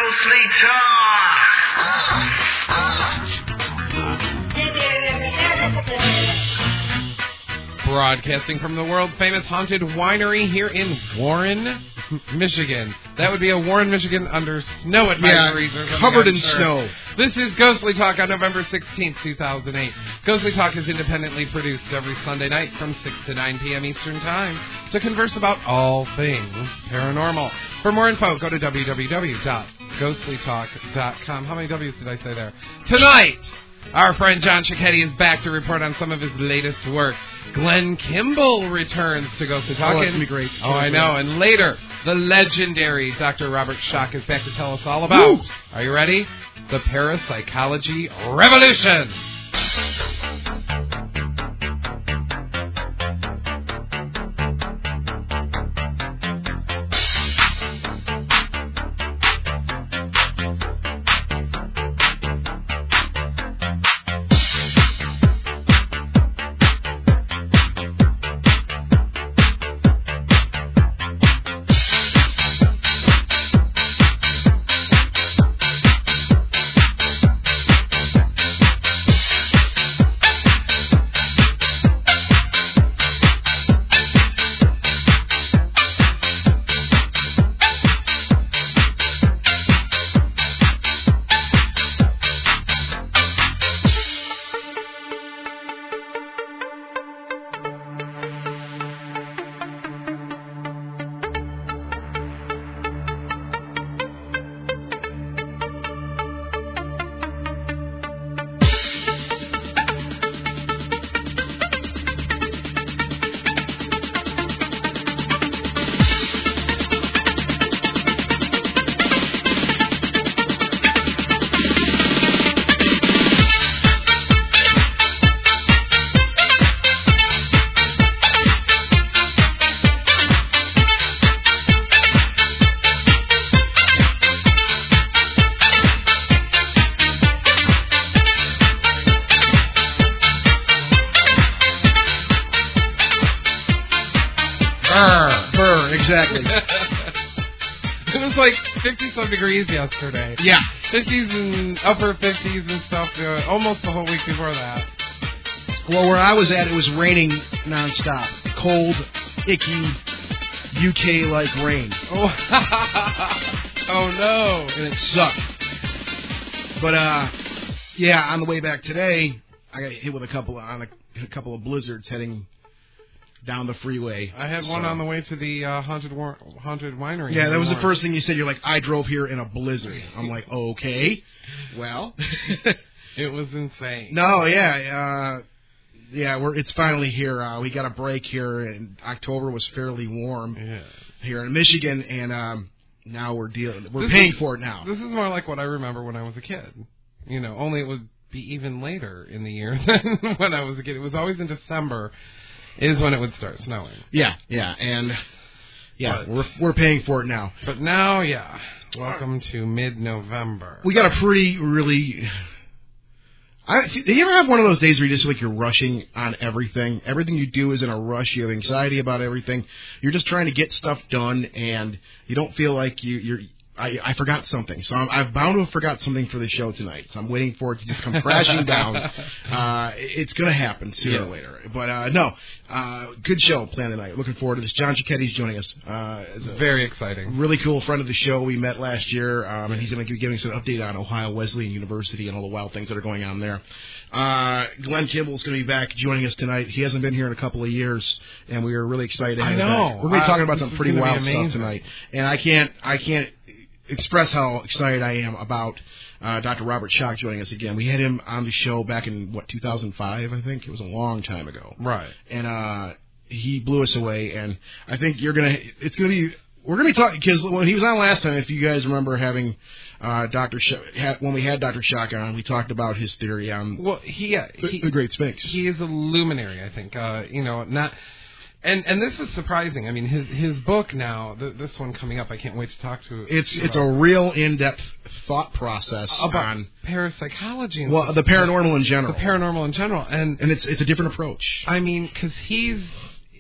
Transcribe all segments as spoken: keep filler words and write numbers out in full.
Ghostly Talk. Broadcasting from the world-famous Haunted Winery here in Warren, Michigan. That would be a Warren, Michigan under snow advisories. Yeah, or something, covered I'm in sure. snow. This is Ghostly Talk on November sixteenth, two thousand eight. Ghostly Talk is independently produced every Sunday night from six to nine p.m. Eastern Time to converse about all things paranormal. For more info, go to w w w dot ghostly talk dot com. How many W's did I say there? Tonight, our friend John Cicchetti is back to report on some of his latest work. Glenn Kimball returns to Ghostly Talk. Oh, that's going to be great. Oh, I know. And later, the legendary Doctor Robert Schock is back to tell us all about, Woo! Are you ready? The Parapsychology Revolution. Exactly. It was like fifty-some degrees yesterday. Yeah. fifties and upper fifties and stuff, uh, almost the whole week before that. Well, where I was at, it was raining nonstop. Cold, icky, U K-like rain. Oh, oh no. And it sucked. But, uh, yeah, on the way back today, I got hit with a couple of, on a, a couple of blizzards heading down the freeway. I had so. one on the way to the uh, haunted war- haunted winery. Yeah, that was the first thing you said. You're like, I drove here in a blizzard. I'm like, okay, well. It was insane. No, yeah, uh, yeah. We're it's finally here. Uh, we got a break here, and October was fairly warm yeah. here in Michigan, and um, now we're dealing. We're this paying is, for it now. This is more like what I remember when I was a kid. You know, only it would be even later in the year than when I was a kid. It was always in December. Is when it would start snowing. Yeah, yeah, and yeah, but, we're we're paying for it now. But now, yeah, welcome to mid-November. We got a pretty really. I, do you ever have one of those days where you just feel like you're rushing on everything? Everything you do is in a rush. You have anxiety about everything. You're just trying to get stuff done, and you don't feel like you, you're. I, I forgot something, so I'm, I've bound to have forgot something for the show tonight. So I'm waiting for it to just come crashing down. Uh, it's going to happen sooner yeah. or later. But uh, no, uh, good show planned tonight. Looking forward to this. John Cicchetti's joining us. Uh, as a Very exciting. Really cool friend of the show. We met last year, um, and he's going to be giving us an update on Ohio Wesleyan University and all the wild things that are going on there. Uh, Glenn Kimball is going to be back joining us tonight. He hasn't been here in a couple of years, and we are really excited to have I him know. back. We're going to be talking uh, about some pretty wild stuff tonight, and I can't, I can't. express how excited I am about uh, Doctor Robert Schock joining us again. We had him on the show back in, what, two thousand five, I think? It was a long time ago. Right. And uh, he blew us away, and I think you're going to, it's going to be, we're going to be talking, because when he was on last time, if you guys remember having uh, Doctor Sh- when we had Doctor Schock on, we talked about his theory on well, he, uh, the, he, the Great Sphinx. He is a luminary, I think. Uh, you know, not... And and this is surprising. I mean, his his book now, the, this one coming up, I can't wait to talk to. It's about. it's a real in-depth thought process about on parapsychology. And well, stuff. the paranormal in general. The paranormal in general, and and it's it's a different approach. I mean, because he's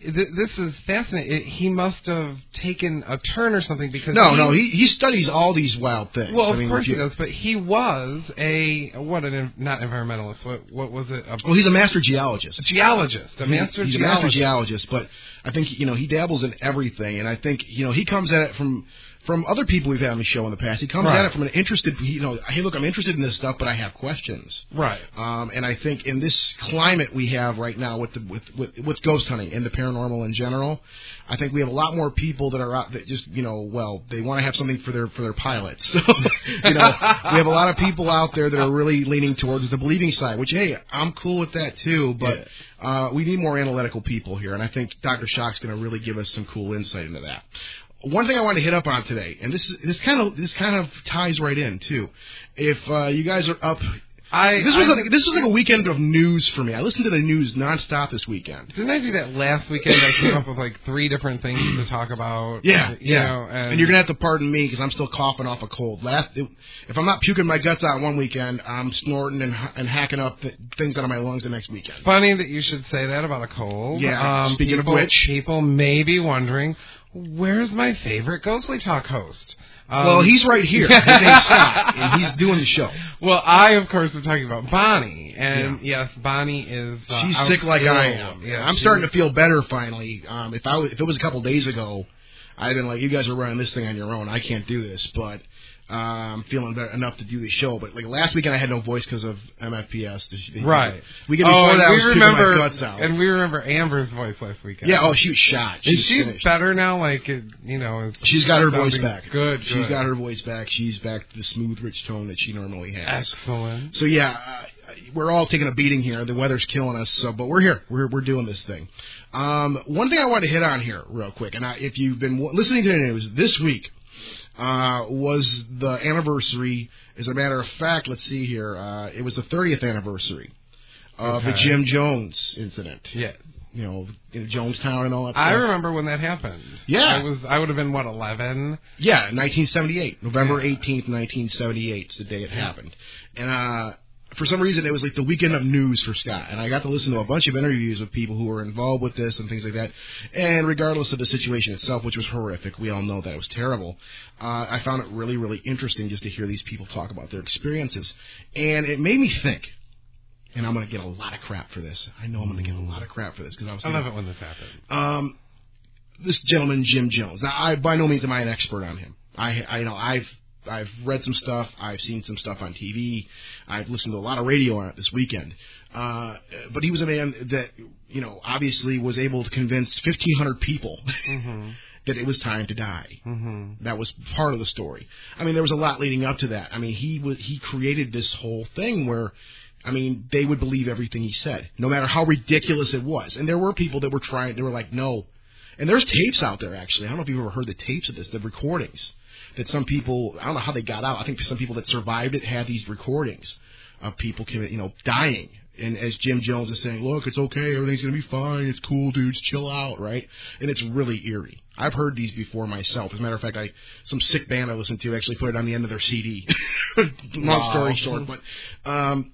th- this is fascinating. It, he must have taken a turn or something because no, he, no, he he studies all these wild things. Well, I of mean, course you, he does, but he was a what an not environmentalist. What what was it? A, well, he's a master geologist. A geologist, a master he's, he's geologist. a master geologist, but I think you know he dabbles in everything, and I think you know he comes at it from. From other people we've had on the show in the past, he comes right. at it from an interested, you know, hey, look, I'm interested in this stuff, but I have questions. Right. Um, and I think in this climate we have right now with the with, with with ghost hunting and the paranormal in general, I think we have a lot more people that are out that just, you know, well, they want to have something for their for their pilots. So, you know, we have a lot of people out there that are really leaning towards the believing side, which, hey, I'm cool with that too, but yeah. uh, we need more analytical people here, and I think Doctor Shock's going to really give us some cool insight into that. One thing I want to hit up on today, and this is this kind of this kind of ties right in too. If uh, you guys are up, I this was I, like, this was like a weekend of news for me. I listened to the news nonstop this weekend. Didn't I do that last weekend? I came up with like three different things to talk about. Yeah, you yeah. Know, and, and you're gonna have to pardon me because I'm still coughing off a cold. Last, it, if I'm not puking my guts out one weekend, I'm snorting and and hacking up th- things out of my lungs the next weekend. Funny that you should say that about a cold. Yeah. Um, speaking people, of which, people may be wondering, where's my favorite Ghostly Talk host? Um, well, he's right here. His name's Scott, and he's doing the show. Well, I, of course, am talking about Bonnie. And, yeah. yes, Bonnie is... Uh, she's sick like ill. I am. Yeah, I'm starting to feel better, finally. Um, if I w- if it was a couple days ago, I'd been like, you guys are running this thing on your own. I can't do this. But uh, I'm feeling better enough to do the show. But like last weekend, I had no voice because of M F P S. Right. We get before oh, that, I we was remember, my guts out. And we remember Amber's voice last weekend. Yeah, oh, she was shot. She is was she finished. better now? Like, it, you know, is she's got her voice back. Good, She's good. got her voice back. She's back to the smooth, rich tone that she normally has. Excellent. So yeah, uh, we're all taking a beating here. The weather's killing us. So, but we're here. We're we're doing this thing. Um, one thing I wanted to hit on here real quick, and I, if you've been w- listening to the news this week, uh, was the anniversary. As a matter of fact, let's see here. Uh, it was the thirtieth anniversary of okay. the Jim Jones incident. Yeah. You know, in Jonestown and all that stuff. I remember when that happened. Yeah. I was. I would have been, what, eleven? Yeah, nineteen seventy-eight. November yeah. eighteenth, nineteen seventy-eight is the day it happened. And uh, for some reason, it was like the weekend of news for Scott. And I got to listen to a bunch of interviews with people who were involved with this and things like that. And regardless of the situation itself, which was horrific, we all know that it was terrible, uh, I found it really, really interesting just to hear these people talk about their experiences. And it made me think. And I'm going to get a lot of crap for this. I know I'm going to get a lot of crap for this. Cause I, was I thinking, love it when this happens. Um, this gentleman, Jim Jones. Now, I by no means am I an expert on him. I, I, you know, I've I've read some stuff. I've seen some stuff on T V. I've listened to a lot of radio on it this weekend. Uh, but he was a man that, you know, obviously was able to convince fifteen hundred people mm-hmm. that it was time to die. Mm-hmm. That was part of the story. I mean, there was a lot leading up to that. I mean, he was he created this whole thing where, I mean, they would believe everything he said, no matter how ridiculous it was. And there were people that were trying, they were like, no. And there's tapes out there, actually. I don't know if you've ever heard the tapes of this, the recordings. That some people, I don't know how they got out. I think some people that survived it had these recordings of people, you know, dying. And as Jim Jones is saying, look, it's okay, everything's going to be fine, it's cool, dudes, chill out, right? And it's really eerie. I've heard these before myself. As a matter of fact, I some sick band I listened to actually put it on the end of their C D. Long wow. story short, but um,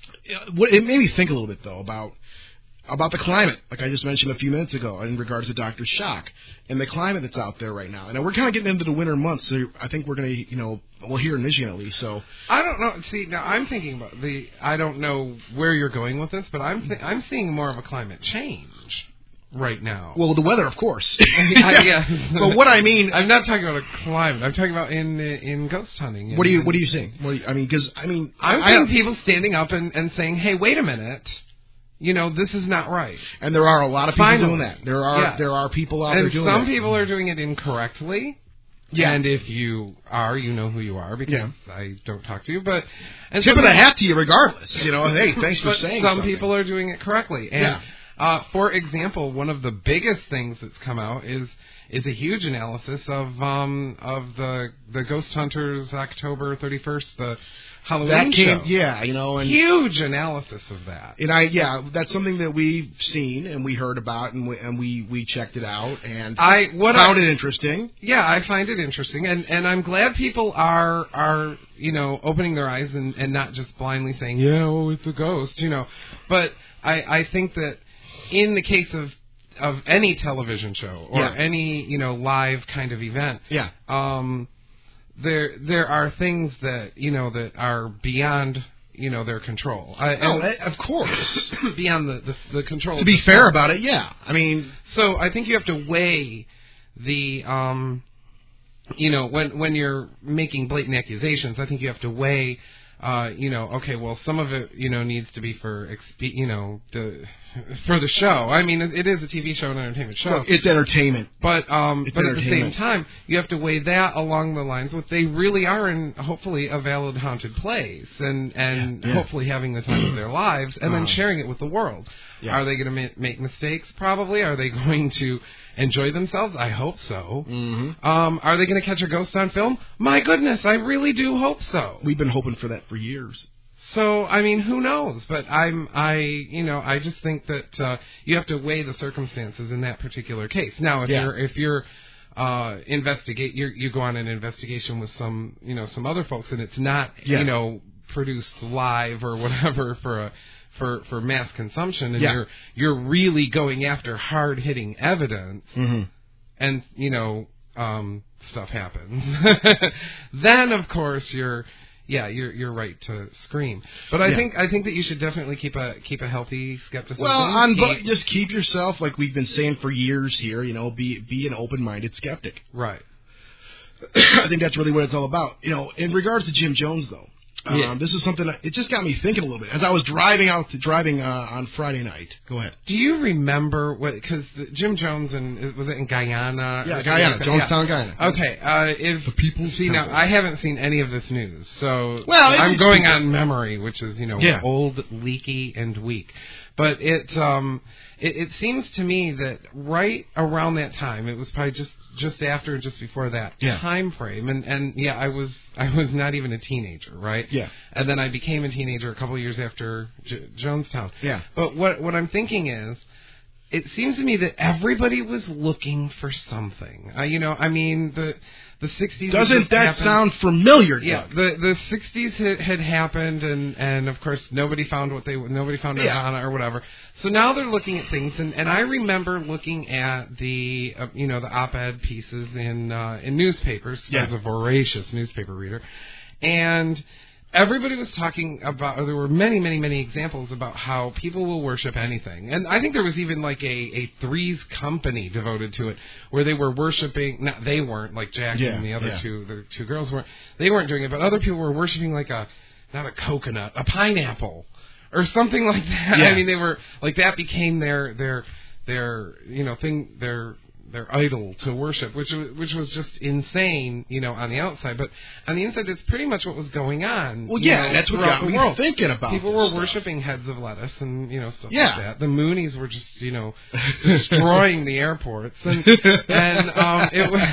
it made me think a little bit, though, about about the climate, like I just mentioned a few minutes ago, in regards to Doctor Shock, and the climate that's out there right now. And we're kind of getting into the winter months, so I think we're going to, you know, well, here in Michigan at least, so... I don't know. See, now I'm thinking about the... I don't know where you're going with this, but I'm th- I'm seeing more of a climate change right now. Well, the weather, of course. I, yeah. But what I mean... I'm not talking about a climate. I'm talking about in in ghost hunting. What are you What are you saying? What are you, I mean, because, I mean... I'm I, seeing I, people standing up and, and saying, hey, wait a minute... You know, this is not right. And there are a lot of people Finally. doing that. There are yeah. there are people out and there doing that. And some people are doing it incorrectly. Yeah. And if you are, you know who you are because yeah. I don't talk to you. But and tip of the hat to you regardless. You know, hey, thanks for saying some something. people are doing it correctly. And yeah. uh, for example, one of the biggest things that's come out is is a huge analysis of um of the the Ghost Hunters October thirty-first, the Halloween that came, show. Yeah, you know, and huge analysis of that. And I, yeah, that's something that we've seen and we heard about and we and we, we checked it out and I what found I, it interesting. Yeah, I find it interesting, and and I'm glad people are are you know opening their eyes and, and not just blindly saying yeah, oh, it's a ghost, you know. But I I think that in the case of of any television show or yeah. any, you know, live kind of event. Yeah. Um, there there are things that, you know, that are beyond, you know, their control. I, oh, of course. Beyond the, the, the control. To be fair stuff. about it, yeah. I mean... So I think you have to weigh the... Um, you know, when when you're making blatant accusations, I think you have to weigh... Uh, you know, okay, well, some of it, you know, needs to be for, exp- you know, the for the show. I mean, it, it is a T V show, an entertainment show. Look, it's entertainment. But um, it's but at the same time, you have to weigh that along the lines with they really are in, hopefully, a valid haunted place, and, and yeah. hopefully having the time of their lives, and uh-huh. then sharing it with the world. Yeah. Are they going to ma- make mistakes? Probably. Are they going to enjoy themselves? I hope so. Mm-hmm. Um, are they going to catch a ghost on film? My goodness, I really do hope so. We've been hoping for that for years. So, I mean, who knows? But I'm, I, you know, I just think that uh, you have to weigh the circumstances in that particular case. Now, if yeah. you're, if you're uh, investigate, you you go on an investigation with some, you know, some other folks, and it's not, yeah. you know, produced live or whatever for a. For, for mass consumption, and yeah. you're you're really going after hard hitting evidence, mm-hmm. and you know um, stuff happens. Then of course you're yeah you're you're right to scream. But I yeah. think I think that you should definitely keep a keep a healthy skepticism. Well, on keep, but just keep yourself, like we've been saying for years here. You know, be be an open minded skeptic. Right. I think that's really what it's all about. You know, in regards to Jim Jones, though. Um, yeah. This is something that, it just got me thinking a little bit as I was driving out to driving uh, on Friday night. Go ahead. Do you remember what? Because Jim Jones and was it in Guyana? Yeah, Guyana, like Jonestown, yeah. Guyana. Okay. Uh, if the people see now, I haven't seen any of this news, so well, I'm going on memory, which is you know yeah. old, leaky, and weak. But it um it, it seems to me that right around that time, it was probably just. Just after, just before that yeah. time frame, and and yeah, I was I was not even a teenager, right? Yeah. And then I became a teenager a couple of years after J- Jonestown. Yeah. But what what I'm thinking is, it seems to me that everybody was looking for something. Uh, you know, I mean the the sixties. Doesn't that happened. sound familiar? Yeah. Doug? The the sixties had, had happened, and, and of course nobody found what they nobody found Nirvana yeah. or whatever. So now they're looking at things, and, and I remember looking at the uh, you know the op-ed pieces in uh, in newspapers. Yeah. I was a voracious newspaper reader, and. Everybody was talking about, or there were many, many, many examples about how people will worship anything. And I think there was even like a, a Three's Company devoted to it, where they were worshiping, not they weren't, like Jackie yeah, and the other yeah. two, the two girls weren't, they weren't doing it, but other people were worshiping like a, not a coconut, a pineapple, or something like that. Yeah. I mean, they were, like that became their, their, their, you know, thing, their, their idol to worship, which which was just insane, you know, on the outside. But on the inside, that's pretty much what was going on. Well, yeah, know, that's what got the me world. thinking about People this were stuff. worshiping heads of lettuce and, you know, stuff yeah. like that. The Moonies were just, you know, destroying the airports. And, and um, it was...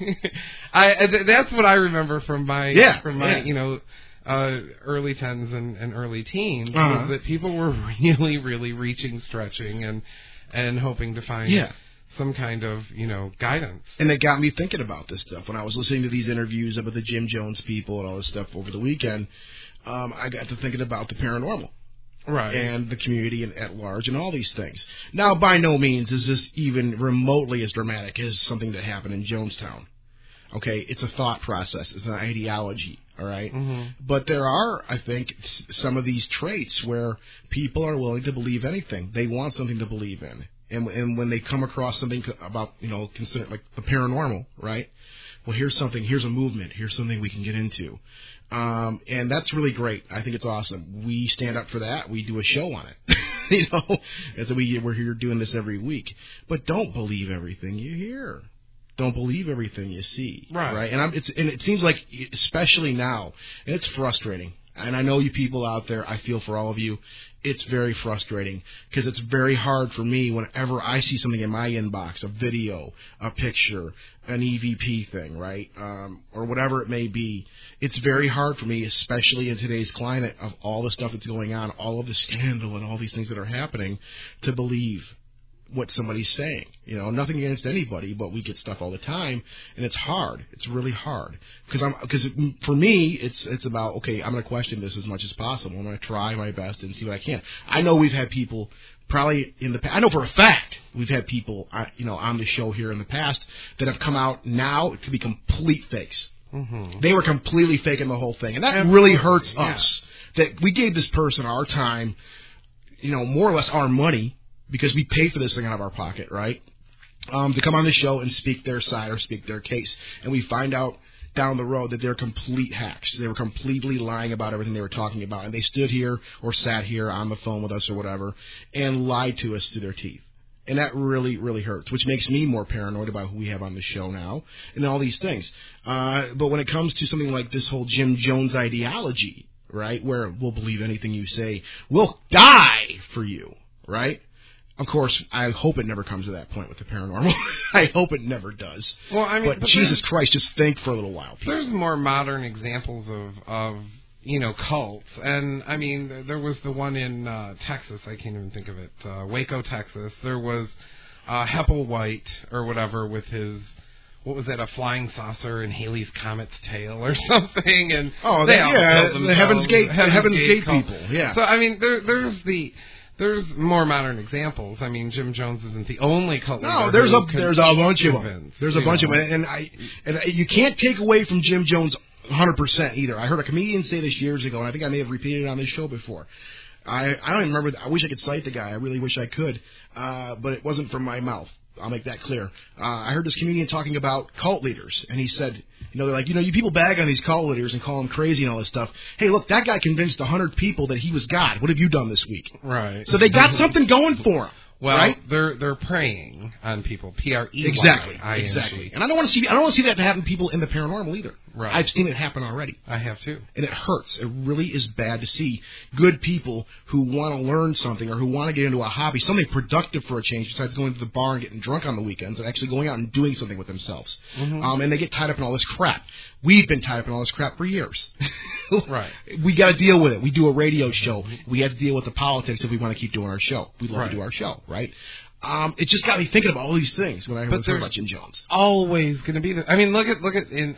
I, that's what I remember from my, yeah, from my yeah. you know... Uh, early tens and, and early teens, uh-huh. was that people were really, really reaching, stretching, and and hoping to find yeah. some kind of, you know, guidance. And it got me thinking about this stuff. When I was listening to these interviews about the Jim Jones people and all this stuff over the weekend, um, I got to thinking about the paranormal. Right. And the community at large and all these things. Now, by no means is this even remotely as dramatic as something that happened in Jonestown. Okay, it's a thought process. It's an ideology, all right? Mm-hmm. But there are, I think, some of these traits where people are willing to believe anything. They want something to believe in. And, and when they come across something about, you know, consider like the paranormal, right? Well, here's something, here's a movement, here's something we can get into. Um, and that's really great. I think it's awesome. We stand up for that. We do a show on it. you know, and so we, we're here doing this every week. But don't believe everything you hear. Don't believe everything you see, right? right? And I'm, it's and it seems like, especially now, and it's frustrating. And I know you people out there. I feel for all of you. It's very frustrating because it's very hard for me whenever I see something in my inbox, a video, a picture, an E V P thing, right, um, or whatever it may be. It's very hard for me, especially in today's climate of all the stuff that's going on, all of the scandal and all these things that are happening, to believe. what somebody's saying. You know, nothing against anybody, but we get stuff all the time, and it's hard. It's really hard because I'm because for me, it's it's about okay. I'm going to question this as much as possible. I'm going to try my best and see what I can. I know we've had people probably in the past. I know for a fact we've had people uh, you know on the show here in the past that have come out now to be complete fakes. Mm-hmm. They were completely faking the whole thing, and that Absolutely. really hurts yeah. us. That we gave this person our time, you know, more or less our money. Because we pay for this thing out of our pocket, right? Um, to come on the show and speak their side or speak their case. And we find out down the road that they're complete hacks. They were completely lying about everything they were talking about. And they stood here or sat here on the phone with us or whatever and lied to us to their teeth. And that really, really hurts, which makes me more paranoid about who we have on the show now and all these things. Uh, but when it comes to something like this whole Jim Jones ideology, right, where we'll believe anything you say, we'll die for you, right? Of course, I hope it never comes to that point with the paranormal. I hope it never does. Well, I mean, but, but Jesus Christ, just think for a little while. People. There's more modern examples of, of, you know, cults. And, I mean, there was the one in uh, Texas. I can't even think of it. Uh, Waco, Texas. There was uh, Hepplewhite or whatever with his... What was that, a flying saucer in Halley's Comet's tail or something? And oh, they that, all yeah, killed the Heaven's Gate, Heaven's, the Heaven's Gate, Gate people, yeah. So, I mean, there, there's the... There's more modern examples. I mean, Jim Jones isn't the only cult leader. No, there's a there's a bunch of them. There's a bunch know. of them, and I and I, you can't take away from Jim Jones one hundred percent either. I heard a comedian say this years ago, and I think I may have repeated it on this show before. I I don't even remember. I wish I could cite the guy. I really wish I could, uh, but it wasn't from my mouth. I'll make that clear. Uh, I heard this comedian talking about cult leaders, and he said, you know, they're like, you know, you people bag on these cult leaders and call them crazy and all this stuff. Hey, look, that guy convinced a hundred people that he was God. What have you done this week? Right. So they got something going for them. Well, right? they're they're preying on people. P R E Y. Exactly. Exactly. And I don't want to see I don't want to see that happen to people in the paranormal either. Right. I've seen it happen already. I have too. And it hurts. It really is bad to see good people who want to learn something or who want to get into a hobby, something productive for a change besides going to the bar and getting drunk on the weekends, and actually going out and doing something with themselves. Mm-hmm. Um, and they get tied up in all this crap. We've been tied up in all this crap for years. Right. We got to deal with it. We do a radio show. We have to deal with the politics if we want to keep doing our show. We love right. to do our show, right? Um, it just got me thinking about all these things when I but heard about Jim Jones. Always going to be the. I mean, look at look at in.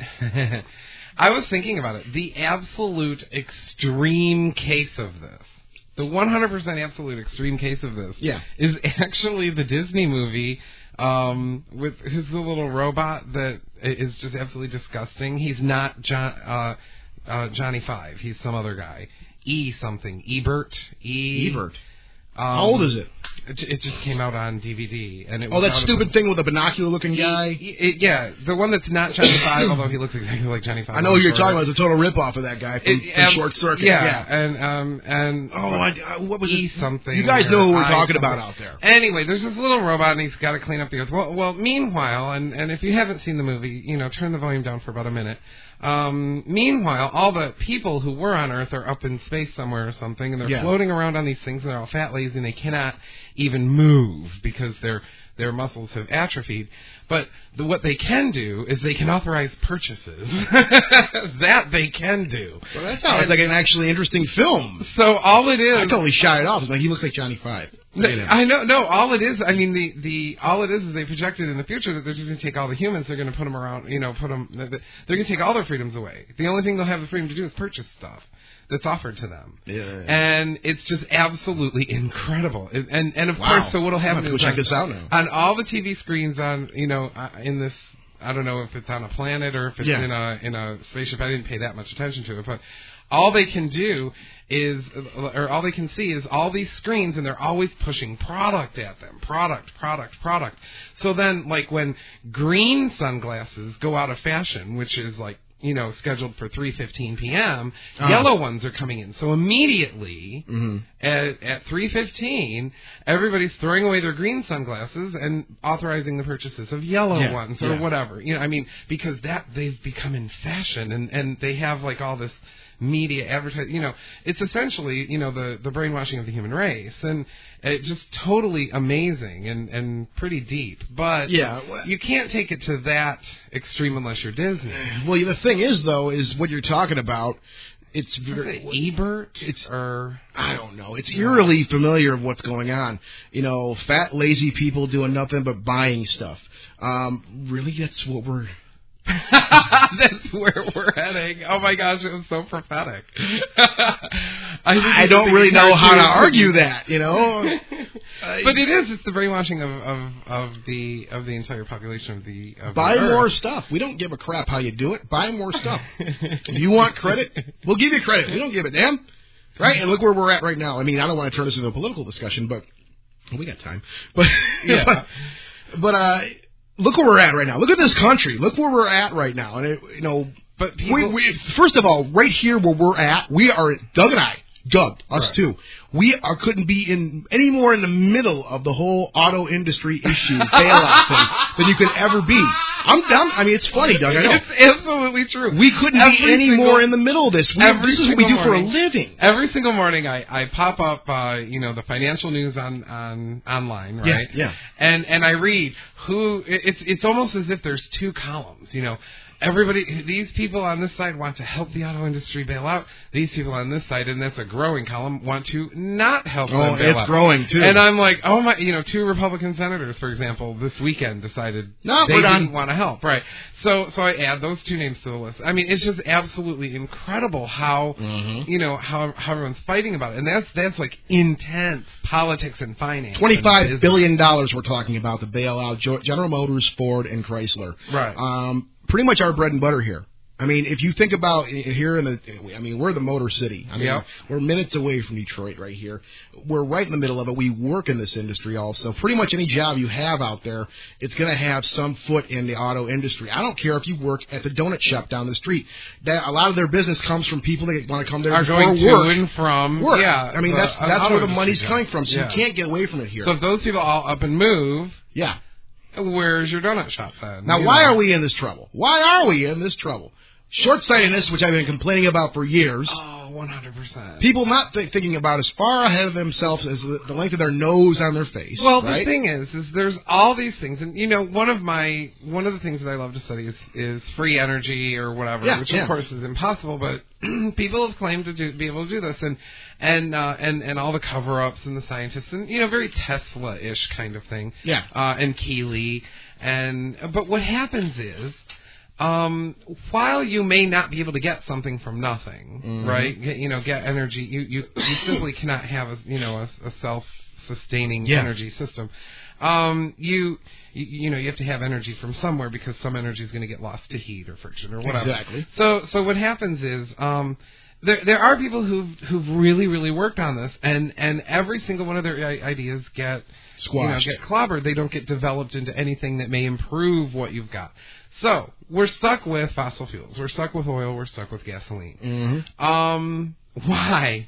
I was thinking about it. The absolute extreme case of this, the one hundred percent absolute extreme case of this, yeah. is actually the Disney movie um, with who's the little robot that is just absolutely disgusting. He's not John uh, uh, Johnny Five. He's some other guy. E something. Ebert. E. Ebert. Um, How old is it? It, it just came out on D V D, and it oh, was that stupid of, thing with the binocular-looking guy. It, it, yeah, the one that's not Johnny Five, although he looks exactly like Johnny Five. I know who you're talking about. It's a total rip-off of that guy from, it, from um, Short Circuit. Yeah, yeah. and um and oh, I, I, what was E it? something. You guys know who we're I talking something. about out there. Anyway, there's this little robot, and he's got to clean up the earth. Well, well, meanwhile, and and if you haven't seen the movie, you know, turn the volume down for about a minute. Um, meanwhile, all the people who were on Earth are up in space somewhere or something, and they're yeah. floating around on these things, and they're all fat, lazy, and they cannot even move because their their muscles have atrophied. But the, what they can do is they can authorize purchases. That they can do. Well, that sounds and, like an actually interesting film. So all it is, I totally shot it off. It's like he looks like Johnny Five. No, I know, no. All it is, I mean, the, the all it is is they projected in the future that they're just going to take all the humans. They're going to put them around, you know, put them. They're going to take all their freedoms away. The only thing they'll have the freedom to do is purchase stuff that's offered to them. Yeah. And it's just absolutely incredible. And and, and of wow. course, so what'll happen I'm is check on, this out now. on all the T V screens on, you know, in this. I don't know if it's on a planet or if it's yeah. in a in a spaceship. I didn't pay that much attention to it, but all they can do is, or all they can see is all these screens, and they're always pushing product at them. Product, product, product. So then, like, when green sunglasses go out of fashion, which is like, you know, scheduled for three fifteen p.m., uh-huh. yellow ones are coming in. So immediately, mm-hmm. at, at three fifteen, everybody's throwing away their green sunglasses and authorizing the purchases of yellow yeah. ones or yeah. whatever. You know, I mean, because that they've become in fashion, and, and they have, like, all this media advertising. You know, it's essentially, you know, the, the brainwashing of the human race, and it's just totally amazing and, and pretty deep. But yeah, well, you can't take it to that extreme unless you're Disney. Well, the thing is, though, is what you're talking about. it's very Is it Ebert. It's or I don't know. It's eerily familiar of what's going on. You know, fat, lazy people doing nothing but buying stuff. Um, really, that's what we're. That's where we're heading. Oh my gosh, it was so prophetic. I, I don't really know how to argue that, you know. But it is. It's the brainwashing of, of, of the of the entire population of the. Of Buy the more Earth. stuff. We don't give a crap how you do it. Buy more stuff. If you want credit, we'll give you credit. We don't give a damn, right? And look where we're at right now. I mean, I don't want to turn this into a political discussion, but well, we got time. But yeah. but, but uh. Look where we're at right now. Look at this country. Look where we're at right now. And, it, you know, but people... we, we, first of all, right here where we're at, we are, Doug and I, Doug, us right. too, we are, couldn't be in any more in the middle of the whole auto industry issue bailout thing than you could ever be. I'm down. I mean, it's funny, Doug, I know. It's absolutely true. We couldn't every be any single, more in the middle of this. We, every this is what we do morning, for a living. Every single morning, I, I pop up, uh, you know, the financial news on, on online, right? Yeah, yeah. And and I read who it's it's almost as if there's two columns, you know. Everybody, these people on this side want to help the auto industry bail out. These people on this side, and that's a growing column, want to not help oh, them bail it's out. growing too. And I'm like, oh my, you know, two Republican senators, for example, this weekend decided no, they we're didn't done. want to help, right? So, so I add those two names to the list. I mean, it's just absolutely incredible how, mm-hmm. you know, how how everyone's fighting about it, and that's that's like intense politics and finance. Twenty-five billion dollars we're talking about to bail out General Motors, Ford, and Chrysler. Right. Um, pretty much our bread and butter here. I mean, if you think about here in the, I mean, we're the Motor City. I mean, yep. we're minutes away from Detroit right here. We're right in the middle of it. We work in this industry also. Pretty much any job you have out there, it's going to have some foot in the auto industry. I don't care if you work at the donut shop down the street. That a lot of their business comes from people that want to come there Are for going to work. and from. Work. Yeah. I mean, the, that's that's where the money's job. coming from. So yeah. you can't get away from it here. So if those people all up and move. Yeah. Where's your donut shop then? Now, you why know? are we in this trouble? Why are we in this trouble? Short-sightedness, which I've been complaining about for years. Oh, one hundred percent. People not th- thinking about as far ahead of themselves as the, the length of their nose on their face. Well, right? the thing is, is there's all these things, and you know, one of my one of the things that I love to study is, is free energy or whatever, yeah, which yeah. of course is impossible, but people have claimed to do, be able to do this, and and uh, and and all the cover-ups and the scientists, and you know, very Tesla-ish kind of thing. Yeah. Uh, and Keeley, and but what happens is. Um, while you may not be able to get something from nothing, mm-hmm. right? Get, you know, get energy. You, you you simply cannot have a you know a, a self-sustaining yeah. energy system. Um, you, you you know you have to have energy from somewhere because some energy is going to get lost to heat or friction or whatever. Exactly. So so what happens is um. There, there are people who've who've really, really worked on this, and, and every single one of their ideas get squashed, you know, get clobbered. They don't get developed into anything that may improve what you've got. So we're stuck with fossil fuels. We're stuck with oil. We're stuck with gasoline. Mm-hmm. Um, why?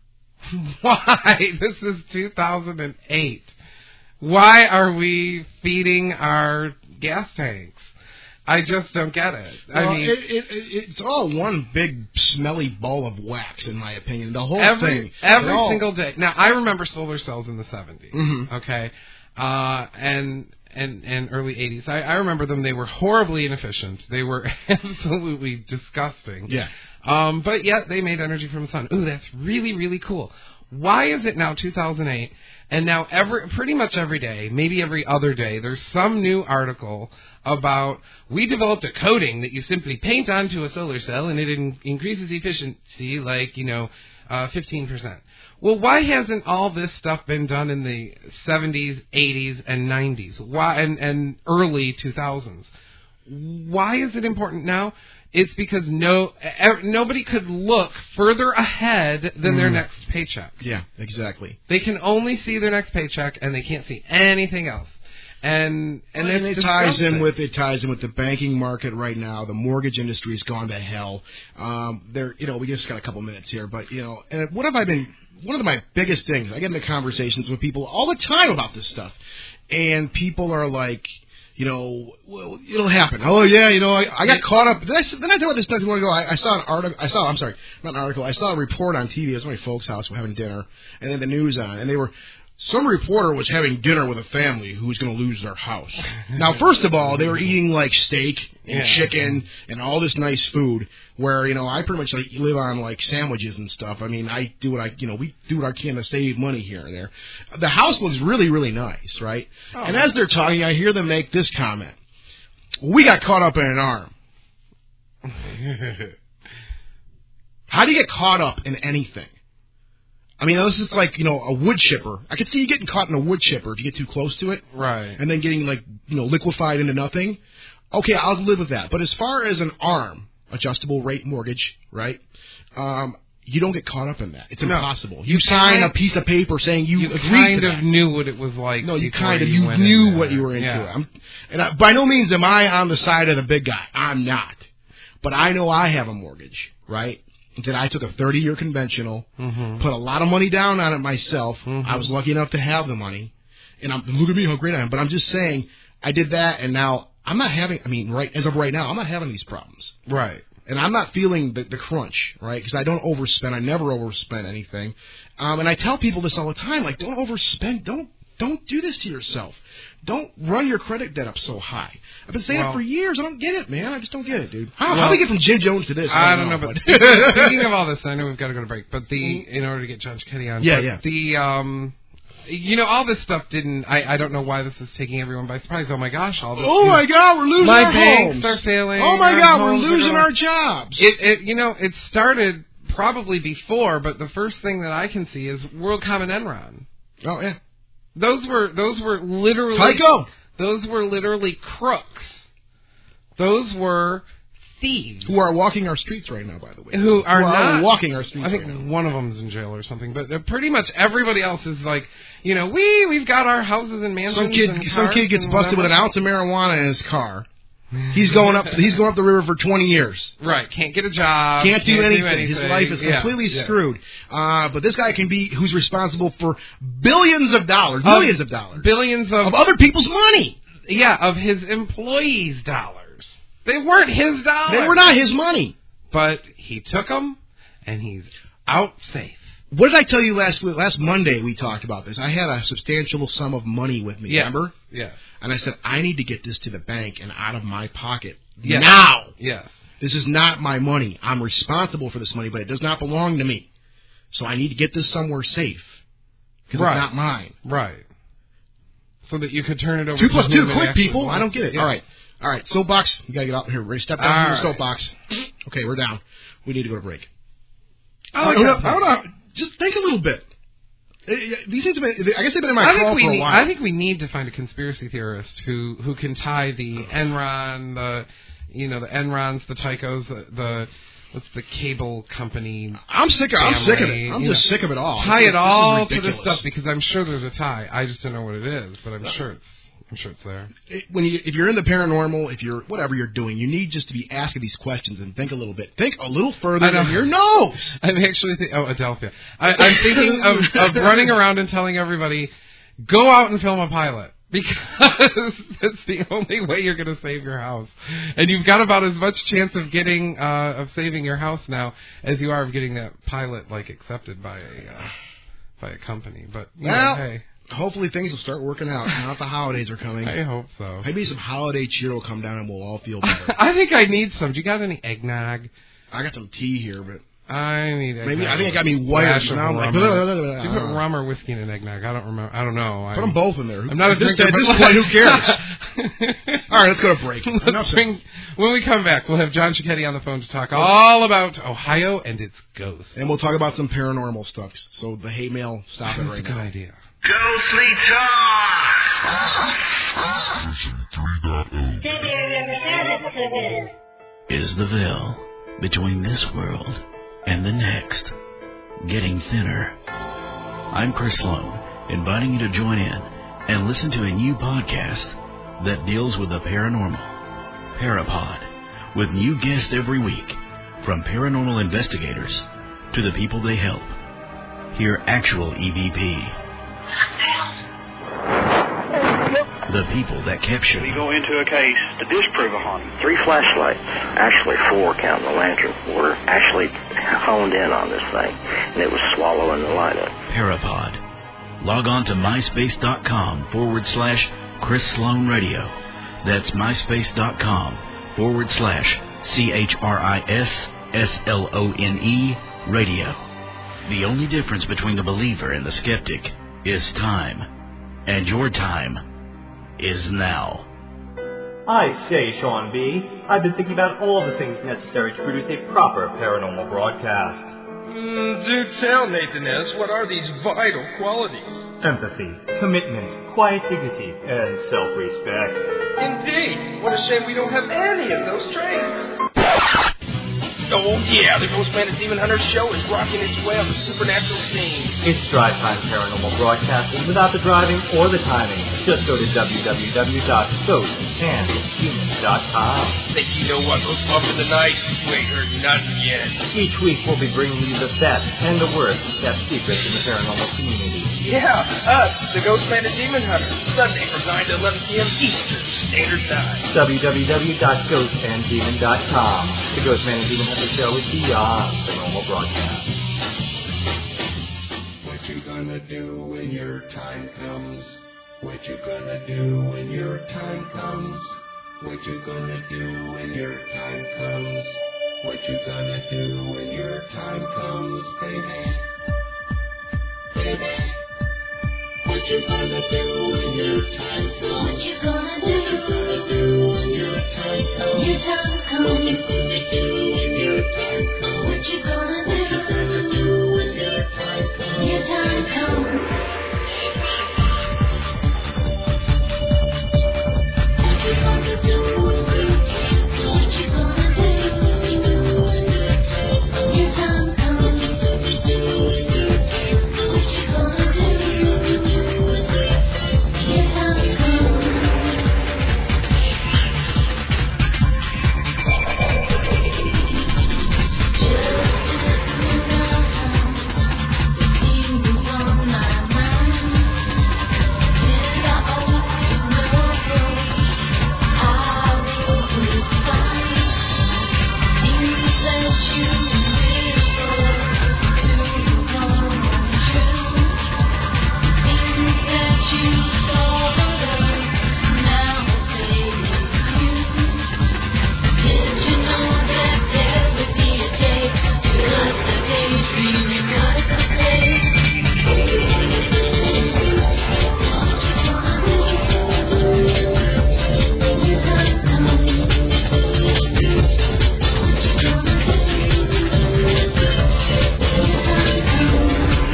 Why? This is two thousand eight. Why are we feeding our gas tanks? I just don't get it. Well, I mean, it, it, it's all one big smelly ball of wax, in my opinion. The whole every, thing. Every all... single day. Now, I remember solar cells in the seventies, mm-hmm. okay, uh, and and and early eighties. I, I remember them. They were horribly inefficient. They were absolutely disgusting. Yeah. Um, but yet they made energy from the sun. Ooh, that's really, really cool. Why is it now two thousand eight, and now every pretty much every day, maybe every other day, there's some new article about we developed a coating that you simply paint onto a solar cell and it in, increases efficiency like, you know, uh, fifteen percent. Well, why hasn't all this stuff been done in the seventies, eighties, and nineties? Why and, and early two thousands? Why is it important now? It's because no nobody could look further ahead than mm. their next paycheck. Yeah, exactly. They can only see their next paycheck, and they can't see anything else. And and, and it disgusting. ties in with it ties in with the banking market right now. The mortgage industry's gone to hell. Um, there, you know, we just got a couple minutes here, but you know, and what have I been? One of my biggest things, I get into conversations with people all the time about this stuff, and people are like, you know, well, it'll happen. Oh yeah, you know, I, I got caught up. Did I, did I tell you this not too long ago? I, I saw an article. I saw. I'm sorry, not an article. I saw a report on T V. It was at my folks' house. We're having dinner, and then the news on, and they were some reporter was having dinner with a family who was going to lose their house. Now, first of all, they were eating like steak and Yeah. chicken and all this nice food. Where you know, I pretty much like live on like sandwiches and stuff. I mean, I do what I you know we do what I can to save money here and there. The house looks really really nice, right? Oh. And as they're talking, I hear them make this comment: "We got caught up in an arm." How do you get caught up in anything? I mean, this is like, you know, a wood chipper. I could see you getting caught in a wood chipper if you get too close to it. Right. And then getting, like, you know, liquefied into nothing. Okay, I'll live with that. But as far as an arm, adjustable rate mortgage, right, um, you don't get caught up in that. It's No. impossible. You, you sign a piece of paper saying you, you agreed kind to of that. knew what it was like. No, you before kind of, you, you went knew in what there. you were into. Yeah. I'm, and I, by no means am I on the side of the big guy. I'm not. But I know I have a mortgage, right? That I took a thirty-year conventional, Mm-hmm. put a lot of money down on it myself. Mm-hmm. I was lucky enough to have the money. And I'm, look at me, how great I am. But I'm just saying, I did that, and now I'm not having, I mean, right as of right now, I'm not having these problems. Right. And I'm not feeling the, the crunch, right? Because I don't overspend. I never overspend anything. Um, and I tell people this all the time, like, don't overspend. Don't don't do this to yourself. Don't run your credit debt up so high. I've been saying Well, it for years. I don't get it, man. I just don't get it, dude. How, well, how do we get from Jim Jones to this? I don't know, but speaking, speaking of all this, I know we've got to go to break. But the in order to get John Cicchetti on, Yeah, but yeah. The um, you know, all this stuff didn't. I I don't know why this is taking everyone by surprise. Oh my gosh, all this. Oh my God, we're losing my our banks homes. are failing. Oh my our God, we're homes are losing going- our jobs. It it you know it started probably before, but the first thing that I can see is WorldCom and Enron. oh yeah, Those were those were literally Tyco. Those were literally crooks. Those were thieves. Who are walking our streets right now, by the way. Who are not walking our streets I think right now. one of them's in jail or something, but uh, pretty much everybody else is like, you know, we we've got our houses and mansions. Some kid, and some cars kid gets and busted with an whatever. ounce of marijuana in his car. He's going up. He's going up the river for twenty years. Right, can't get a job. Can't do, anything. anything. His life is Yeah, completely yeah. screwed. Uh, but this guy can be who's responsible for billions of dollars, millions of dollars, Billions of, of other people's money. yeah, of his employees' dollars. They weren't his dollars. They were not his money. But he took them, and he's out safe. What did I tell you last week? Last Monday we talked about this. I had a substantial sum of money with me. Yeah. Remember? Yeah. And I said I need to get this to the bank and out of my pocket Yes. now. Yes. This is not my money. I'm responsible for this money, but it does not belong to me. So I need to get this somewhere safe because Right. it's not mine. Right. So that you could turn it over Two to plus whom two, it quick, actually people. I don't belongs get it. to. All right. All right. Soapbox. You got to get out here. Ready? Step down All from the right. soapbox. Okay, we're down. We need to go to break. I I like don't know. that I plan. don't know. Just think a little bit. Uh, These things have been, I guess they've been in my I crawl think we for a need. while. I think we need to find a conspiracy theorist who who can tie the Enron, the you know the Enrons, the Tycos, the, the what's the cable company. I'm sick of. I'm sick of it. family, I'm you just know, sick of it all. Tie This it is- this is all to this ridiculous. stuff because I'm sure there's a tie. I just don't know what it is, but I'm sure it's I'm sure it's there. It- when you, if you're in the paranormal, if you're whatever you're doing, you need just to be asking these questions and think a little bit. Think a little further I know. than your nose. I'm actually think, oh Adelphia. I, I'm thinking of, of running around and telling everybody, go out and film a pilot because that's the only way you're going to save your house, and you've got about as much chance of getting uh, of saving your house now as you are of getting that pilot like accepted by a uh, by a company. But you know, Well, hey, hopefully things will start working out. Now that the holidays are coming, I hope so. maybe some holiday cheer will come down and we'll all feel better. I think I need some. Do you got any eggnog? I got some tea here, but I need eggnog. maybe I think it got me wired. Flash of Now I'm like, rum. blah, blah, blah, blah, blah. Do you put rum or whiskey in an eggnog? I don't remember. I don't know. Put them both in there. I'm not a at this, drinker, at this but- point, who cares? All right, let's go to break. Let's Enough said. bring, when we come back, we'll have John Cicchetti on the phone to talk all about Ohio and its ghosts. And we'll talk about some paranormal stuff. So the hate mail, stop it That's right a good now. idea. Ghostly Talk! Is the veil between this world and the next getting thinner? I'm Chris Sloan, inviting you to join in and listen to a new podcast that deals with the paranormal, Parapod, with new guests every week, from paranormal investigators to the people they help. Hear actual E V P. The people that kept We shooting. go into a case to disprove a haunting. Three flashlights, actually four counting the lantern, were actually honed in on this thing, and it was swallowing the light up. Parapod. log on to myspace.com forward slash Chris Sloan Radio. That's myspace.com forward slash C H R I S S L O N E radio. The only difference between the believer and the skeptic is time. And your time is now. I say, Sean B., I've been thinking about all the things necessary to produce a proper paranormal broadcast. Mm, do tell, Nathan S., what are these vital qualities? Empathy, commitment, quiet dignity, and self-respect. Indeed. What a shame we don't have any of those traits. Oh, yeah, the Ghostman and Demon Hunter show is rocking its way on the supernatural scene. It's Drive Time Paranormal Broadcasting without the driving or the timing. Just go to w w w dot ghost and demon dot com. Think you know what goes bump in the night? You ain't heard nothing yet. Each week we'll be bringing you the best and the worst kept secrets in the paranormal community. Yeah, us, the Ghostman and Demon Hunter, Sunday from nine to eleven p.m. Eastern Standard Time. w w w dot ghost and demon dot com. The Ghostman and Demon Hunter show is beyond the normal broadcast. What you gonna do when your time comes? What you gonna do when your time comes? What you gonna do when your time comes? What you gonna do when your time comes, baby? Baby. What you gonna do when your time comes? What you gonna do? What you gonna do when your time comes? Your time comes. What you gonna do when your time comes? What you gonna do? What you gonna do when your time comes? Your time comes. What you gonna do when your time comes? What you gonna do? Your time comes. Your time comes. What you gonna do when your time comes? What you gonna do? Your time comes. Demons on my mind, and I always know I will find things that you whisper to come true, things that you thought of nowadays you. Did you know that there would be a day to cut the daydream and cut the day? What you gonna do? What you gonna do? Your time comes. What you gonna do? Your time comes.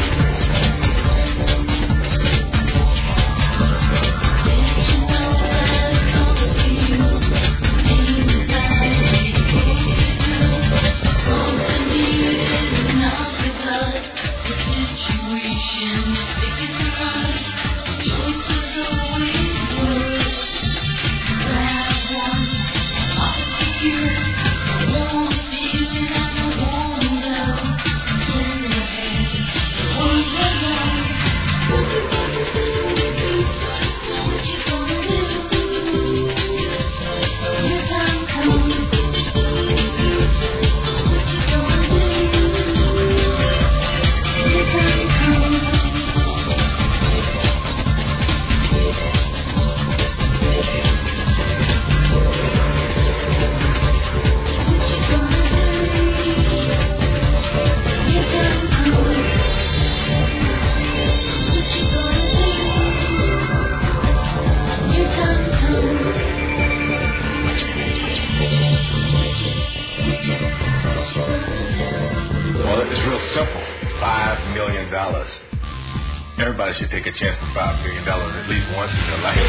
Did you know that all of you ain't exactly supposed to do? Something needed enough because the situation is big and right. Choices always worse. Grab one, I'm secure. I won't feel it, I won't know. In your head, the words are right. What you gonna do? What you gonna do? Your time comes. What you gonna do? Your time comes. What you gonna do? Your time comes. What you gonna do? Your time comes. Well, it's real simple. Five million dollars. Everybody should take a chance for five million dollars at least once in their life.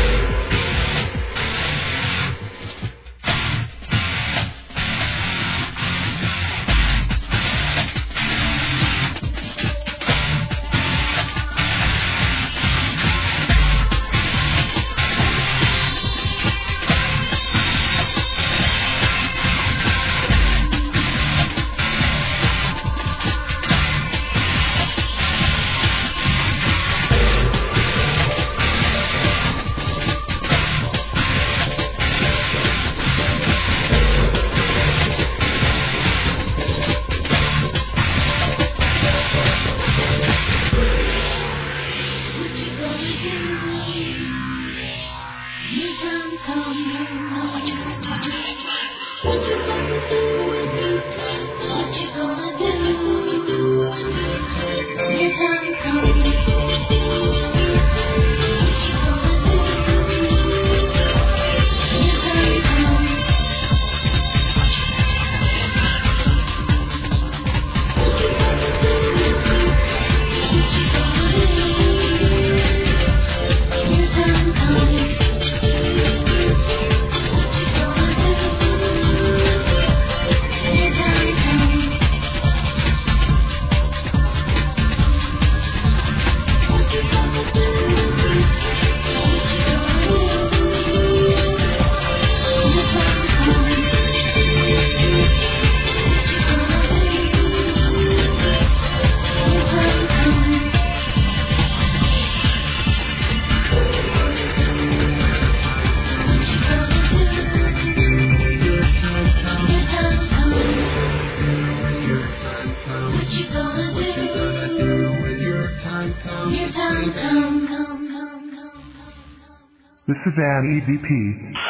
What you gonna What you do? gonna do when your time comes? Your time come, come, come, come. This is Ann E V P.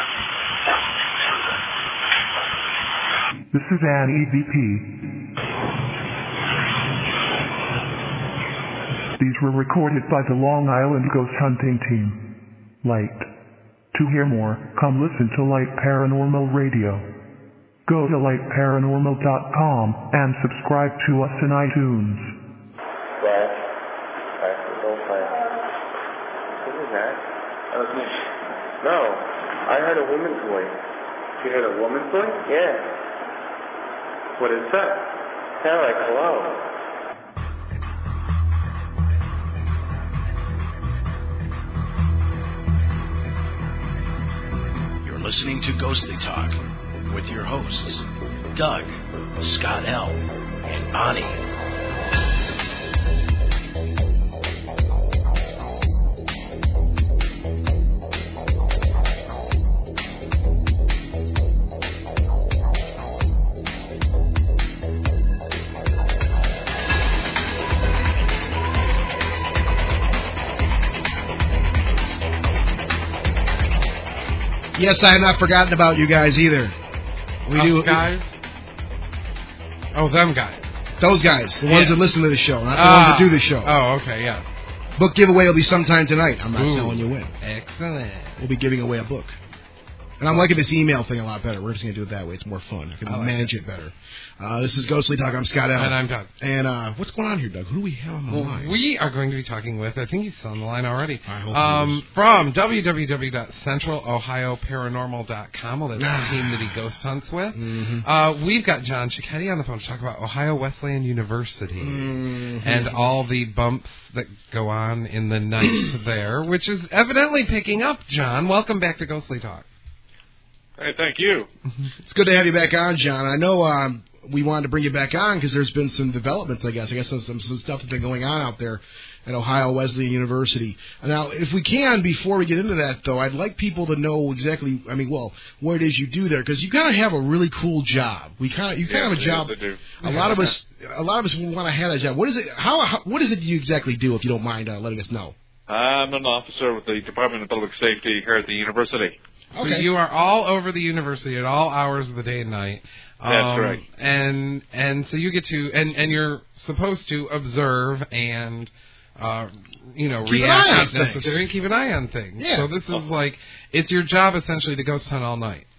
This is Ann E V P. These were recorded by the Long Island Ghost Hunting Team. Light. To hear more, come listen to Light Paranormal Radio. Go to light paranormal dot com and subscribe to us in iTunes. Dad, I don't play. What is that? That was me. No, I heard a woman's voice. You heard a woman's voice? Yeah. What is that? Sound like hello. Listening to Ghostly Talk with your hosts, Doug, Scott L., and Bonnie. Yes, I have not forgotten about you guys either. We Us do guys. Oh, them guys. Those guys, the ones Yeah. that listen to the show, not the Ah. ones that do the show. Oh, okay, yeah. Book giveaway will be sometime tonight. I'm not Ooh. telling you when. Excellent. We'll be giving away a book. And I'm liking this email thing a lot better. We're just going to do it that way. It's more fun. I can I like manage it, better. Uh, this is Ghostly Talk. I'm Scott Allen. And I'm Doug. And uh, what's going on here, Doug? Who do we have on the Well, line? we are going to be talking with, I think he's on the line already, I hope um, he is. from w w w dot central ohio paranormal dot com. Well, that's Ah. the team that he ghost hunts with. Mm-hmm. Uh, we've got John Cicchetti on the phone to talk about Ohio Wesleyan University Mm-hmm. and all the bumps that go on in the night there, which is evidently picking up, John. Welcome back to Ghostly Talk. Hey, thank you. It's good to have you back on, John. I know um, we wanted to bring you back on because there's been some developments, I guess. I guess some, some, some stuff that's been going on out there at Ohio Wesleyan University. Now, if we can, before we get into that, though, I'd like people to know exactly, I mean, well, what it is you do there, because you kind of have a really cool job. We kind of, you kind Yeah, of have a job. they do. A lot of us, a lot of us want to have that job. What is it? How, how? What is it you exactly do? If you don't mind uh, letting us know. I'm an officer with the Department of Public Safety here at the university. So Okay. you are all over the university at all hours of the day and night. Um, That's correct. And and so you get to and, and you're supposed to observe and uh, you know Keep an react eye on if necessary things. and keep an eye on things. Yeah. So this is like it's your job essentially to ghost hunt all night.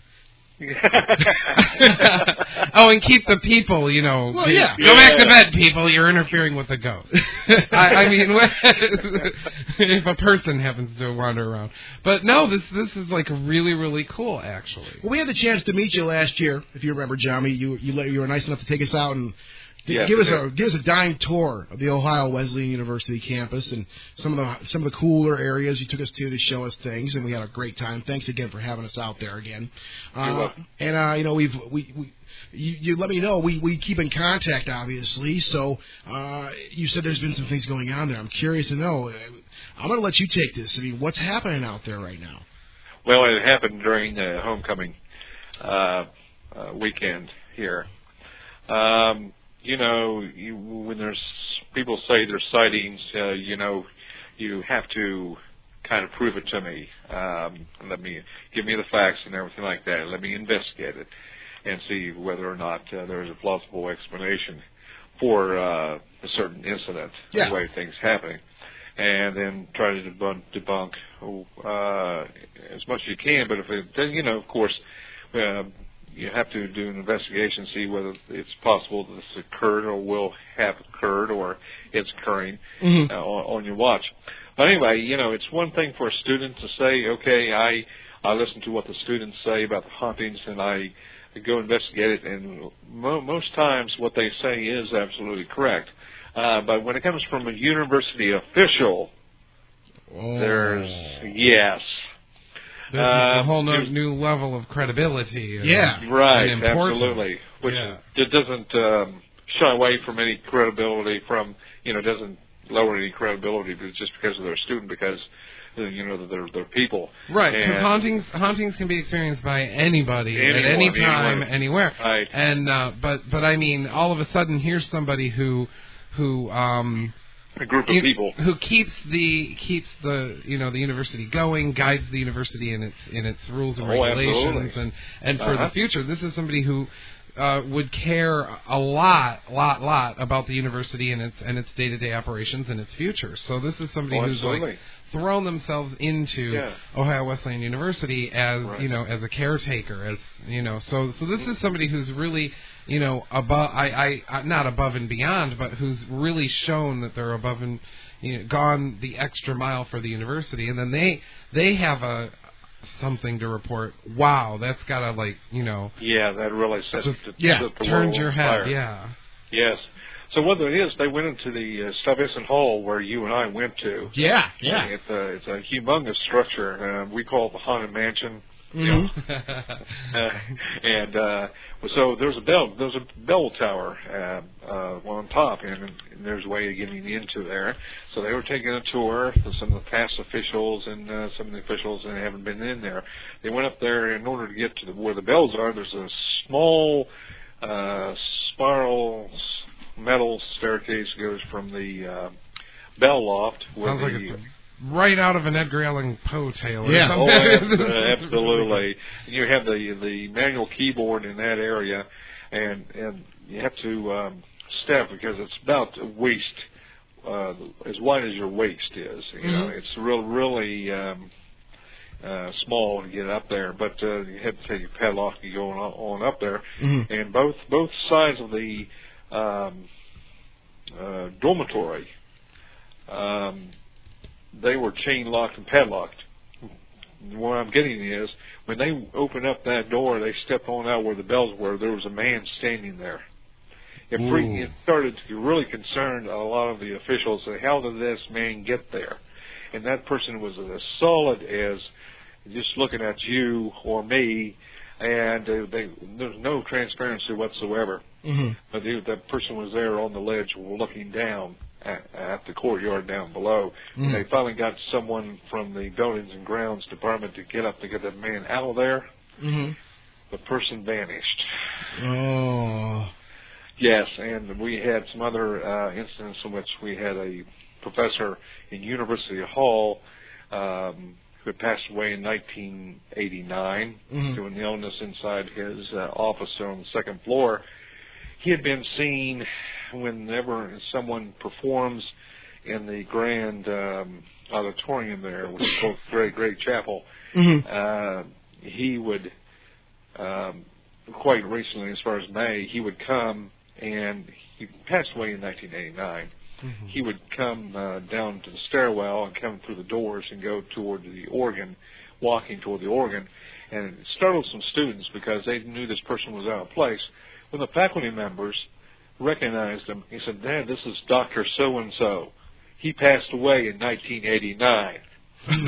Oh, and keep the people, you know. Well, the- yeah. Go back to Yeah. bed, people. You're interfering with the ghost. I, I mean, if a person happens to wander around. But no, this this is like really, really cool, actually. Well, we had the chance to meet you last year, if you remember, Johnny. You you let- you were nice enough to take us out and to Yes, give us I a did. give us a dying tour of the Ohio Wesleyan University campus and some of the some of the cooler areas you took us to to show us things, and we had a great time. Thanks again for having us out there again. Uh, You're welcome. And uh, you know we've we. we you, you let me know. We we keep in contact, obviously. So uh, you said there's been some things going on there. I'm curious to know. I'm going to let you take this. I mean, what's happening out there right now? Well, it happened during the homecoming uh, uh, weekend here. Um, you know, you, when there's people say there's sightings, uh, you know, you have to kind of prove it to me. Um, let me give me the facts and everything like that. Let me investigate it and see whether or not uh, there is a plausible explanation for uh, a certain incident, Yeah. the way things happening, and then try to debunk, debunk uh, as much as you can. But if it, then you know, of course, uh, you have to do an investigation, see whether it's possible that this occurred or will have occurred or it's occurring Mhm. uh, on, on your watch. But anyway, you know, it's one thing for a student to say, okay, I I listen to what the students say about the hauntings and I go investigate it, and mo- most times what they say is absolutely correct. Uh, but when it comes from a university official, Oh. there's yes. This is a Um, whole no, there's- new level of credibility. And, Yeah. Right, and importance. absolutely. Which Yeah. it doesn't um, shy away from any credibility from, you know, doesn't lower any credibility but just because of their student, because you know, that they're, they're people. Right, because And- hauntings hauntings can be experienced by anybody at Anyone, any time, anyone. anywhere. Right. And uh, but but I mean, all of a sudden, here's somebody who who um, a group of you- people. who keeps the keeps the you know the university going, guides the university in its in its rules and Oh, regulations, absolutely. and and for Uh-huh. the future. This is somebody who. Uh, would care a lot, lot, lot about the university and its and its day-to-day operations and its future. So this is somebody Oh, who's like absolutely. thrown themselves into Yeah. Ohio Wesleyan University as Right. you know as a caretaker, as you know. So so this is somebody who's really you know above. I, I not above and beyond, but who's really shown that they're above and you know, gone the extra mile for the university, and then they they have a something to report. Wow, that's gotta like you know. Yeah, that really sets Just- the, yeah, set the turns world your on head. fire. Yeah. Yes. So what it is, they went into the uh, Stuyvesant Hall where you and I went to. Yeah, yeah. It's a, it's a humongous structure. Uh, we call it the Haunted Mansion. Mhm. uh, and uh, so there's a bell, there's a bell tower uh, uh, on top, and, and there's a way of getting into there. So they were taking a tour with some of the past officials and uh, some of the officials that haven't been in there. They went up there in order to get to the, where the bells are. There's a small uh, spiral s- metal staircase that goes from the uh, bell loft. Where Sounds the, like it's right out of an Edgar Allan Poe tale. Or Yeah. something. Oh, ab- absolutely. You have the the manual keyboard in that area, and and you have to um, step because it's about waist, uh, as wide as your waist is. You know, Mhm. it's real really um, uh, small to get up there, but uh, you have to take your padlock to go on, on up there. Mhm. And both both sides of the um, uh, dormitory. Um, they were chain locked and padlocked. What I'm getting is, when they opened up that door, they stepped on out where the bells were. There was a man standing there. It, pre- Ooh. it started to really concern a lot of the officials. Say, how did this man get there? And that person was as solid as just looking at you or me, and uh, they, there's no transparency whatsoever. Mhm. But the, that person was there on the ledge looking down at, at the courtyard down below. Mhm. They finally got someone from the Buildings and Grounds Department to get up to get that man out of there. Mhm. The person vanished. Oh. Yes, and we had some other uh, incidents in which we had a professor in University Hall um, who had passed away in nineteen eighty-nine Mhm. to an illness inside his uh, office on the second floor. He had been seen whenever someone performs in the grand um, auditorium there, which is called Great Great Chapel. Mhm. Uh, he would, um, quite recently, as far as May, he would come, and he passed away in nineteen eighty-nine. Mm-hmm. He would come uh, down to the stairwell and come through the doors and go toward the organ, walking toward the organ, and it startled some students because they knew this person was out of place. When the faculty members recognized him, he said, "Dad, this is Doctor So-and-so. He passed away in nineteen eighty-nine." And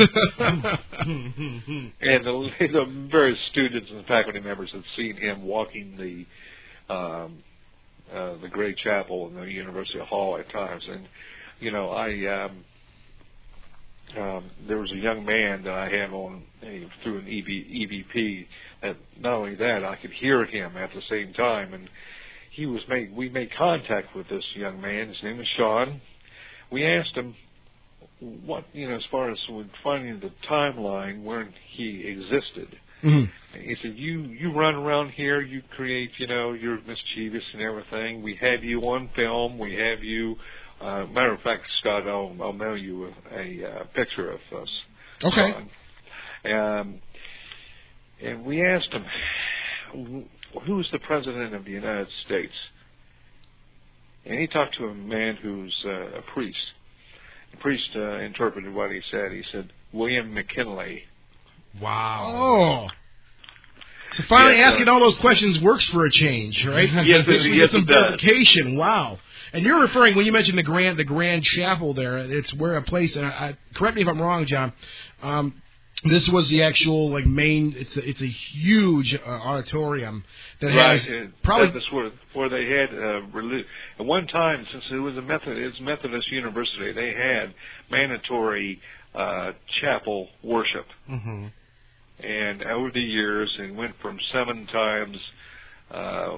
the, the various students and faculty members had seen him walking the um, uh, the Great Chapel in the University Hall at times. And, you know, I um, um, there was a young man that I had on a, through an E V P that not only that, I could hear him at the same time. And he was made, we made contact with this young man. His name is Sean. We asked him, what, you know, as far as finding the timeline where he existed. Mm-hmm. He said, you, you run around here, you create, you know, you're mischievous and everything. We have you on film. We have you, uh, matter of fact, Scott, I'll, I'll mail you a, a uh, picture of us. Okay. Um, and we asked him, who's the president of the United States? And he talked to a man who's uh, a priest. The priest uh, interpreted what he said. He said, William McKinley. Wow. Oh. So finally Yes, asking uh, all those questions works for a change, right? Yes, it- Actually yes, get some it does. verification. Wow. And you're referring, when you mentioned the grand the grand chapel there, it's where a place, and I, I, correct me if I'm wrong, John, um, this was the actual like main, it's a, it's a huge uh, auditorium that Right. has uh, probably... That's where, where they had, uh, reli- at one time, since it was a Methodist, Methodist university, they had mandatory uh, chapel worship. Mm-hmm. And over the years, it went from seven times uh,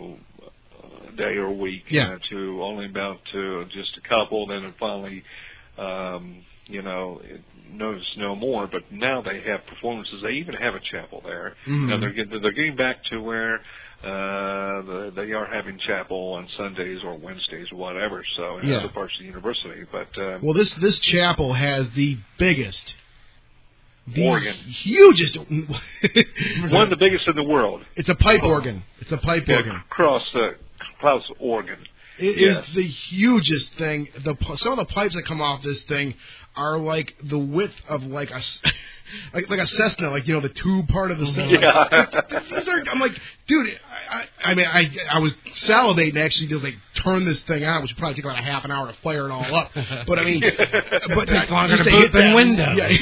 a day or week yeah. uh, to only about to just a couple. Then it finally, um, you know, it noticed no more. But now they have performances. They even have a chapel there. Mm-hmm. Now they're getting, they're getting back to where uh, the, they are having chapel on Sundays or Wednesdays or whatever. So in yeah. other parts of the university. But uh, well, this this chapel has the biggest. The organ. Hugest. One of the biggest in the world. It's a pipe organ. It's a pipe yeah, organ. Cross the Klaus organ. It yes. is the hugest thing. The some of the pipes that come off this thing are like the width of like a like like a Cessna, like you know the tube part of the Cessna. Yeah. Like, these are, I'm like, dude. I, I, I mean, I I was salivating actually to like turn this thing on, which would probably take about a half an hour to fire it all up. But I mean, but it's longer just to to boot hit than that, Windows. Yeah.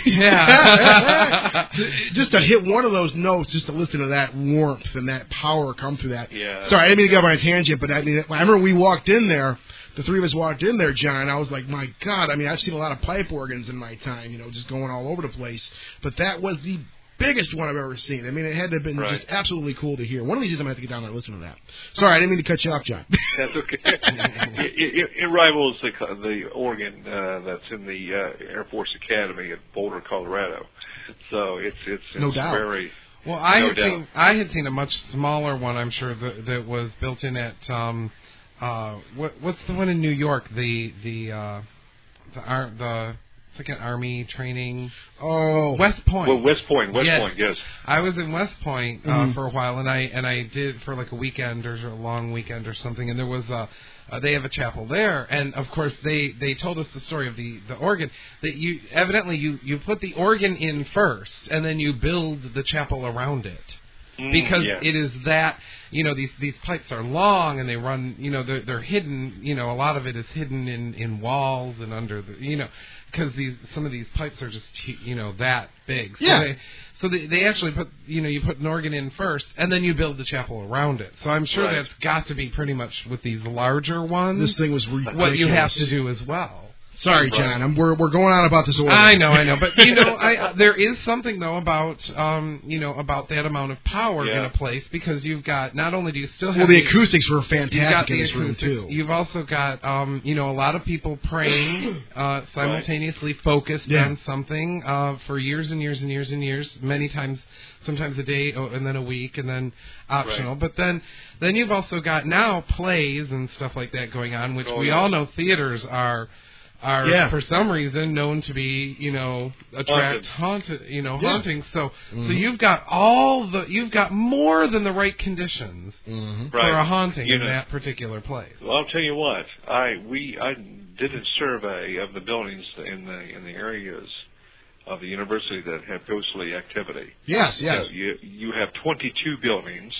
yeah. Just to hit one of those notes, just to listen to that warmth and that power come through that. Yeah. Sorry, I didn't mean to go on a tangent, but I mean, I remember we walked in there. The three of us walked in there, John. I was like, my God. I mean, I've seen a lot of pipe organs in my time, you know, just going all over the place. But that was the biggest one I've ever seen. I mean, it had to have been right. just absolutely cool to hear. One of these days I'm going to have to get down there and listen to that. Sorry, I didn't mean to cut you off, John. That's okay. it, it, it rivals the, the organ uh, that's in the uh, Air Force Academy at Boulder, Colorado. So it's it's, it's no doubt. very... Well, I no had doubt. seen I had seen a much smaller one. I'm sure that, that was built in at um, uh, what what's the one in New York? The the uh, the ar- the it's like an army training. Oh, West Point. Well, West Point, West yes. Point, yes. I was in West Point uh, Mm-hmm. for a while, and I and I did for like a weekend or a long weekend or something. And there was a uh, they have a chapel there, and of course they, they told us the story of the, the organ that you evidently you, you put the organ in first, and then you build the chapel around it. Because yeah. it is that, you know, these these pipes are long and they run, you know, they're, they're hidden, you know, a lot of it is hidden in, in walls and under the, you know, because these some of these pipes are just, you know, that big. So yeah. They, so they, they actually put, you know, you put an organ in first and then you build the chapel around it. So I'm sure right. that's got to be pretty much with these larger ones. This thing was ridiculous. What you have to do as well. Sorry, John. I'm, we're we're going on about this organ. I know, I know, but you know, I, there is something though about um, you know, about that amount of power yeah. in a place because you've got not only do you still have well, the the, acoustics were you've got fantastic in the this room acoustics, too. You've also got um, you know, a lot of people praying uh, simultaneously right. focused yeah. on something uh, for years and years and years and years, many times, sometimes a day and then a week and then optional. Right. But then then you've also got now plays and stuff like that going on, which oh, we yeah. all know theaters are. Are yeah. for some reason known to be, you know, attract haunted, you know, yeah. haunting. So, mm-hmm. so you've got all the, you've got more than the right conditions mm-hmm. for right. a haunting you in know, that particular place. Well, I'll tell you what. I we I did a survey of the buildings in the in the areas of the university that have ghostly activity. Yes, yes. So you you have twenty-two buildings,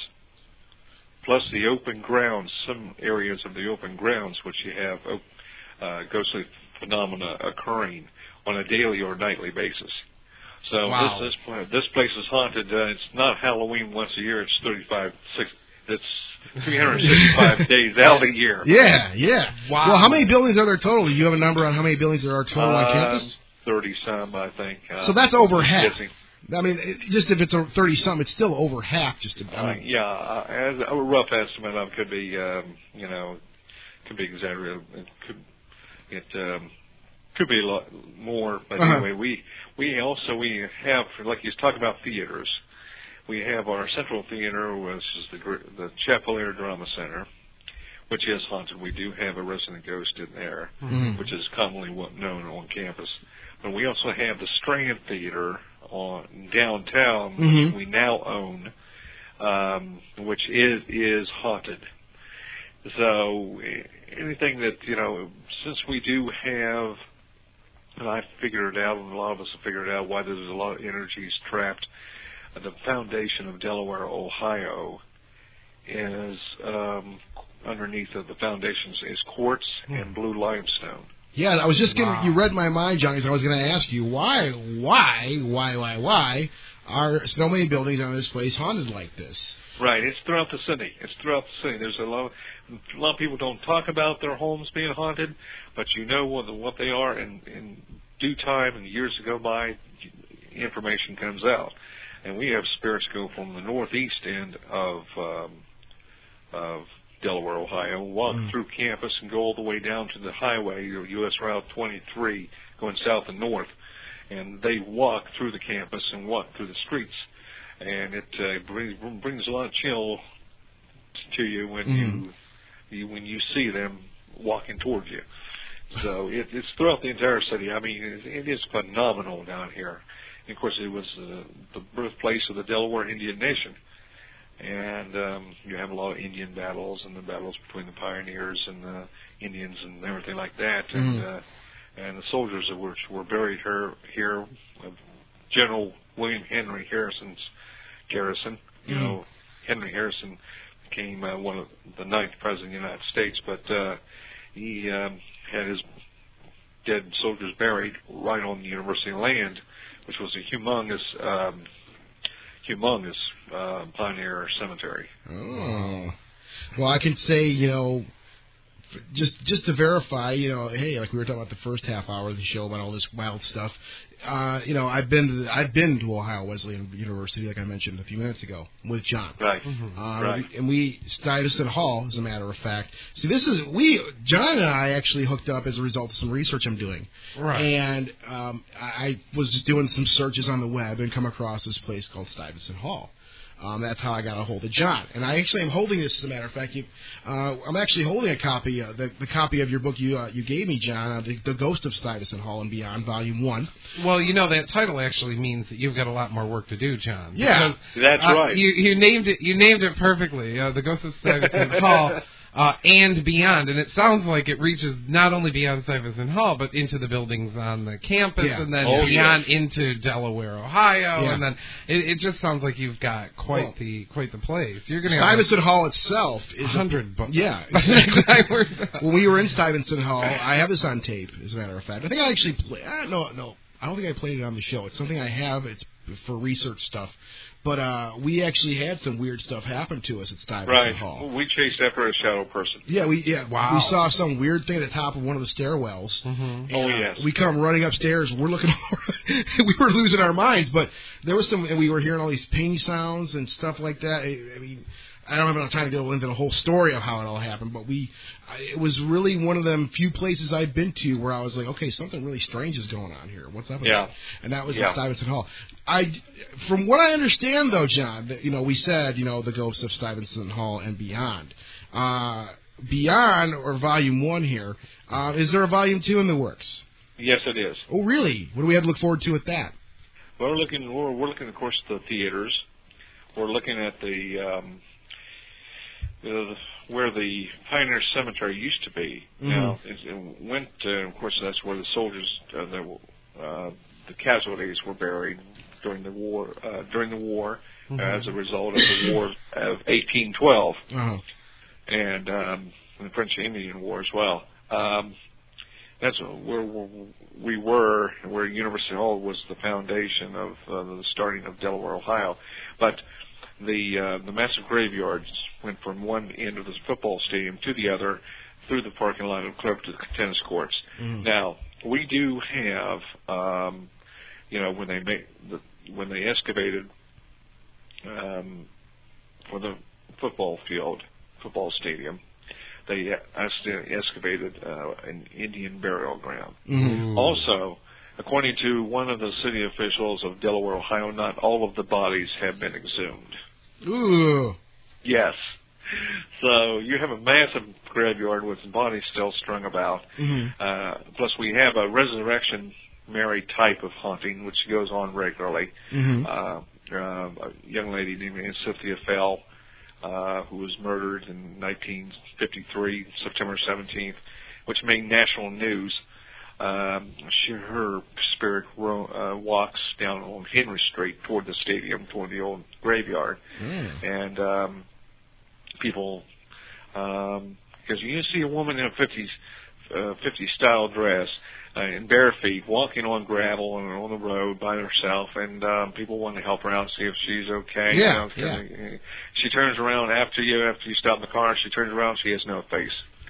plus the open grounds. Some areas of the open grounds which you have uh, ghostly phenomena occurring on a daily or nightly basis. So wow. this this this place is haunted. Uh, it's not Halloween once a year. It's thirty-five six. It's three hundred sixty-five days out a year. Yeah, yeah. Wow. Well, how many buildings are there total? Do you have a number on how many buildings there are total on Uh, campus? Thirty some, I think. Uh, So that's over half. guessing. I mean, it, just if it's a thirty some, it's still over half. Just to, I Uh, mean, yeah, uh, as a rough estimate of could be, um, you know, could be exaggerated. It could it um, could be a lot more. But Uh-huh. anyway, we we also we have, like you talk about theaters. We have our Central Theater, which is the the Chapel-Air Drama Center, which is haunted. We do have a resident ghost in there, Mhm. which is commonly known on campus. But we also have the Strand Theater on downtown, Mhm. which we now own, um, which is is haunted. So anything that, you know, since we do have, and I figured it out, and a lot of us have figured out why there's a lot of energies trapped. The foundation of Delaware, Ohio, is um, underneath of the foundations is quartz Hmm. and blue limestone. yeah, I was just going. Wow. You read my mind, John, because I was going to ask you why, why, why, why, why are so many buildings on this place haunted like this? Right, it's throughout the city. It's throughout the city. There's a lot of, a lot of people don't talk about their homes being haunted, but you know what what they are, and, and due time and years go by, information comes out. And we have spirits go from the northeast end of um, of Delaware, Ohio, walk mm. through campus and go all the way down to the highway, U S Route twenty-three, going south and north. And they walk through the campus and walk through the streets. And it uh, brings, brings a lot of chill to you when mm. you, you when you see them walking towards you. So it, it's throughout the entire city. I mean, it, it is phenomenal down here. And of course, it was uh, the birthplace of the Delaware Indian Nation. And um, you have a lot of Indian battles and the battles between the pioneers and the Indians and everything like that. Mm-hmm. And uh, and the soldiers that were, were buried here, here uh, General William Henry Harrison's garrison. You mm-hmm. know, Henry Harrison became uh, one of the ninth president of the United States, but uh, he um, had his dead soldiers buried right on the university land, which was a humongous, um, humongous uh, pioneer cemetery. Oh, well, I can say, you know, just just to verify, you know, hey, like we were talking about the first half hour of the show about all this wild stuff. Uh, you know, I've been to the, I've been to Ohio Wesleyan University, like I mentioned a few minutes ago, with John. Right. Mm-hmm. Uh, right. And we Stuyvesant Hall, as a matter of fact. See, this is we John and I actually hooked up as a result of some research I'm doing. Right. And um, I was just doing some searches on the web and come across this place called Stuyvesant Hall. Um, that's how I got a hold of John. And I actually am holding this, as a matter of fact. You, uh, I'm actually holding a copy, uh, the, the copy of your book you uh, you gave me, John, uh, the, the Ghost of Stuyvesant Hall and Beyond, Volume one. Well, you know, that title actually means that you've got a lot more work to do, John. Yeah. Because, that's uh, right. You, you, named it, you named it perfectly, uh, the Ghost of Stuyvesant Hall. Uh, and beyond, and it sounds like it reaches not only beyond Stuyvesant Hall, but into the buildings on the campus, yeah. and then oh, beyond yeah. into Delaware, Ohio, yeah. and then it, it just sounds like you've got quite well, the quite the place. You're going to Stuyvesant Hall itself is a hundred books. Yeah, exactly. When we were in Stuyvesant Hall, I have this on tape, as a matter of fact. I think I actually play. I don't know. No, I don't think I played it on the show. It's something I have. It's for research stuff. But uh, we actually had some weird stuff happen to us at Stuyvesant right. Hall. We chased after a shadow person. Yeah, we yeah wow. we saw some weird thing at the top of one of the stairwells. Mm-hmm. And, oh uh, yes. We come running upstairs. We're looking. We were losing our minds, but there was some, and we were hearing all these ping sounds and stuff like that. I, I mean, I don't have enough time to go into the whole story of how it all happened, but we, I, it was really one of them few places I've been to where I was like, okay, something really strange is going on here. What's up? Yeah. And that was yeah. at Stuyvesant Hall. I, from what I understand, though, John, that, you know, we said, you know, the Ghosts of Stuyvesant Hall and Beyond. Uh, beyond, or Volume One here, uh, is there a Volume Two in the works? Yes, it is. Oh, really? What do we have to look forward to with that? Well, we're looking. We're, we're looking, of course, at the theaters. We're looking at the. Um, Uh, where the Pioneer Cemetery used to be. Mm-hmm. Now, it, it went, uh, of course, that's where the soldiers, uh, the, uh, the casualties were buried during the war, uh, during the war, mm-hmm. uh, as a result of the war of eighteen twelve, uh-huh. and um, the French Indian War as well. Um, that's where we were, where University Hall was the foundation of uh, the starting of Delaware, Ohio. But the uh, the massive graveyards went from one end of the football stadium to the other, through the parking lot and clear up to the tennis courts. Mm. Now, we do have, um, you know, when they make the, when they excavated um, for the football field, football stadium, they excavated uh, an Indian burial ground. Mm. Also, according to one of the city officials of Delaware, Ohio, not all of the bodies have been exhumed. Ooh. Yes. So you have a massive graveyard with bodies still strung about. Mm-hmm. Uh, plus, we have a Resurrection Mary type of haunting, which goes on regularly. Mm-hmm. Uh, uh, a young lady named Cynthia Fell, uh, who was murdered in nineteen fifty-three, September seventeenth, which made national news. Um, she, her spirit ro- uh, walks down on Henry Street toward the stadium, toward the old graveyard. Mm. And um, people, because um, you see a woman in a fifties, uh, fifties style dress uh, in bare feet walking on gravel and on the road by herself, and um, people want to help her out, see if she's okay. Yeah, you know, yeah. She turns around after you, after you stop in the car, she turns around, she has no face.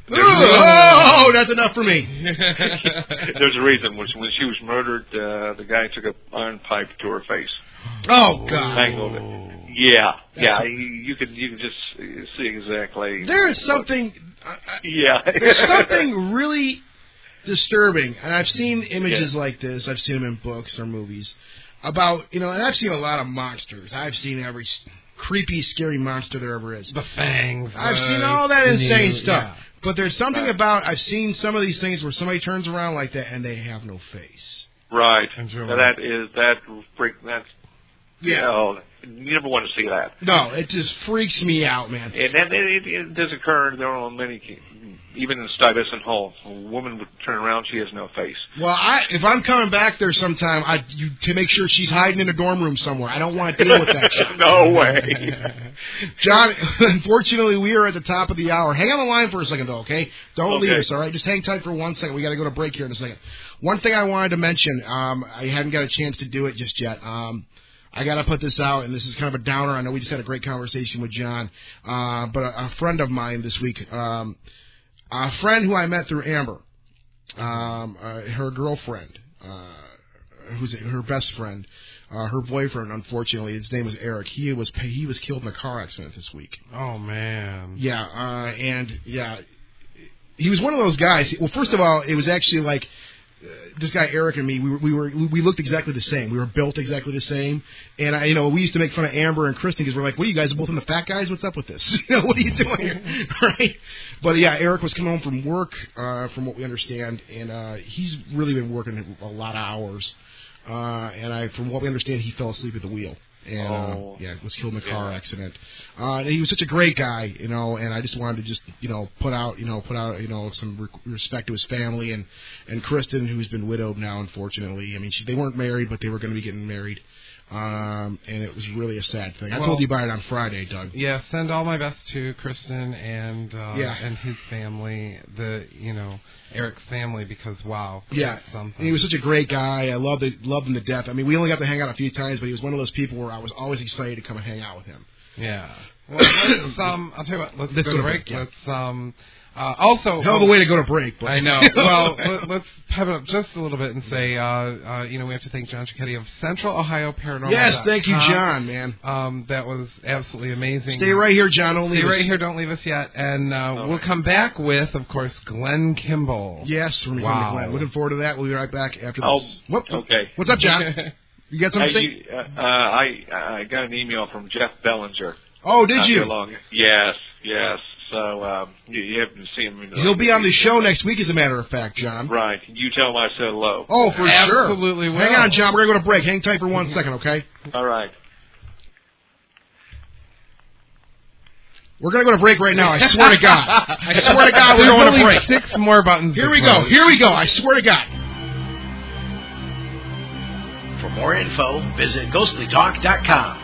Oh, that's enough for me. There's a reason. When when she was murdered, uh, the guy took an iron pipe to her face. Oh God! Tangled it. Yeah, yeah. You, you can you can just see exactly. There is something. Uh, yeah. There's something really disturbing, and I've seen images yeah. like this. I've seen them in books or movies about you know, and I've seen a lot of monsters. I've seen every creepy, scary monster there ever is. The fangs. I've uh, seen all that insane new, stuff. Yeah. But there's something about, I've seen some of these things where somebody turns around like that and they have no face. Right. Now that is, that freak, that's, yeah. You know, you never want to see that. No, it just freaks me out, man. And that, it, it does occur, there are many, even in Stuyvesant Hall, a woman would turn around, she has no face. Well, I, if I'm coming back there sometime, I, you, to make sure she's hiding in a dorm room somewhere. I don't want to deal with that shit. No way. John, unfortunately, we are at the top of the hour. Hang on the line for a second, though, okay? Don't okay. leave us, all right? Just hang tight for one second. We got to go to break here in a second. One thing I wanted to mention, um, I hadn't got a chance to do it just yet. Um, I got to put this out, and this is kind of a downer. I know we just had a great conversation with John, uh, but a, a friend of mine this week, um, a friend who I met through Amber, um, uh, her girlfriend, uh, who's her best friend, uh, her boyfriend, unfortunately, his name was Eric. He was he was killed in a car accident this week. Oh man. Yeah, uh, and yeah, he was one of those guys. Well, first of all, it was actually like. Uh, this guy Eric and me, we were, we were we looked exactly the same. We were built exactly the same, and I, you know, we used to make fun of Amber and Kristen because we're like, "What are you guys both in the fat guys? What's up with this? You know, what are you doing here?" Right? But yeah, Eric was coming home from work, uh, from what we understand, and uh, he's really been working a lot of hours. Uh, and I, from what we understand, he fell asleep at the wheel. And, oh. uh, yeah, was killed in a car yeah. accident. Uh, and he was such a great guy, you know, and I just wanted to just, you know, put out, you know, put out, you know, some re- respect to his family and, and Kristen, who's been widowed now, unfortunately. I mean, she, they weren't married, but they were going to be getting married. Um, and it was really a sad thing. I well, told you about it on Friday, Doug. Yeah, send all my best to Kristen and uh, yeah. and his family, the you know Eric's family, because wow, yeah, and he was such a great guy. I loved it, loved him to death. I mean, we only got to hang out a few times, but he was one of those people where I was always excited to come and hang out with him. Yeah. Well, let's, um, I'll tell you what. Let's, let's go, go to break. break. Yeah. Let's um. Uh, also, hell of a way to go to break. But. I know. Well, let, let's pivot up just a little bit and say, uh, uh, you know, we have to thank John Cicchetti of Central Ohio Paranormal. Yes, thank you, John, man. Um, that was absolutely amazing. Stay right here, John. Don't leave Stay us. right here. Don't leave us yet. And uh, we'll right. come back with, of course, Glenn Kimball. Yes, we're wow. to Glenn. Looking forward to that. We'll be right back after oh, this. Whoop, whoop. Okay. What's up, John? You got something hey, to say? You, uh, I I got an email from Jeff Bellinger. Oh, did you? Long. Yes, yes. So um, you, you haven't seen him. In the He'll be on the show next week, as a matter of fact, John. Right. You tell him I said hello. Oh, for Absolutely sure. Absolutely will. Hang on, John. We're going to go to break. Hang tight for one second, okay? All right. We're going to go to break right now. I swear to God. I swear to God we're There's going only to break. Six more buttons. Here we go. Here we go. I swear to God. For more info, visit ghostly talk dot com.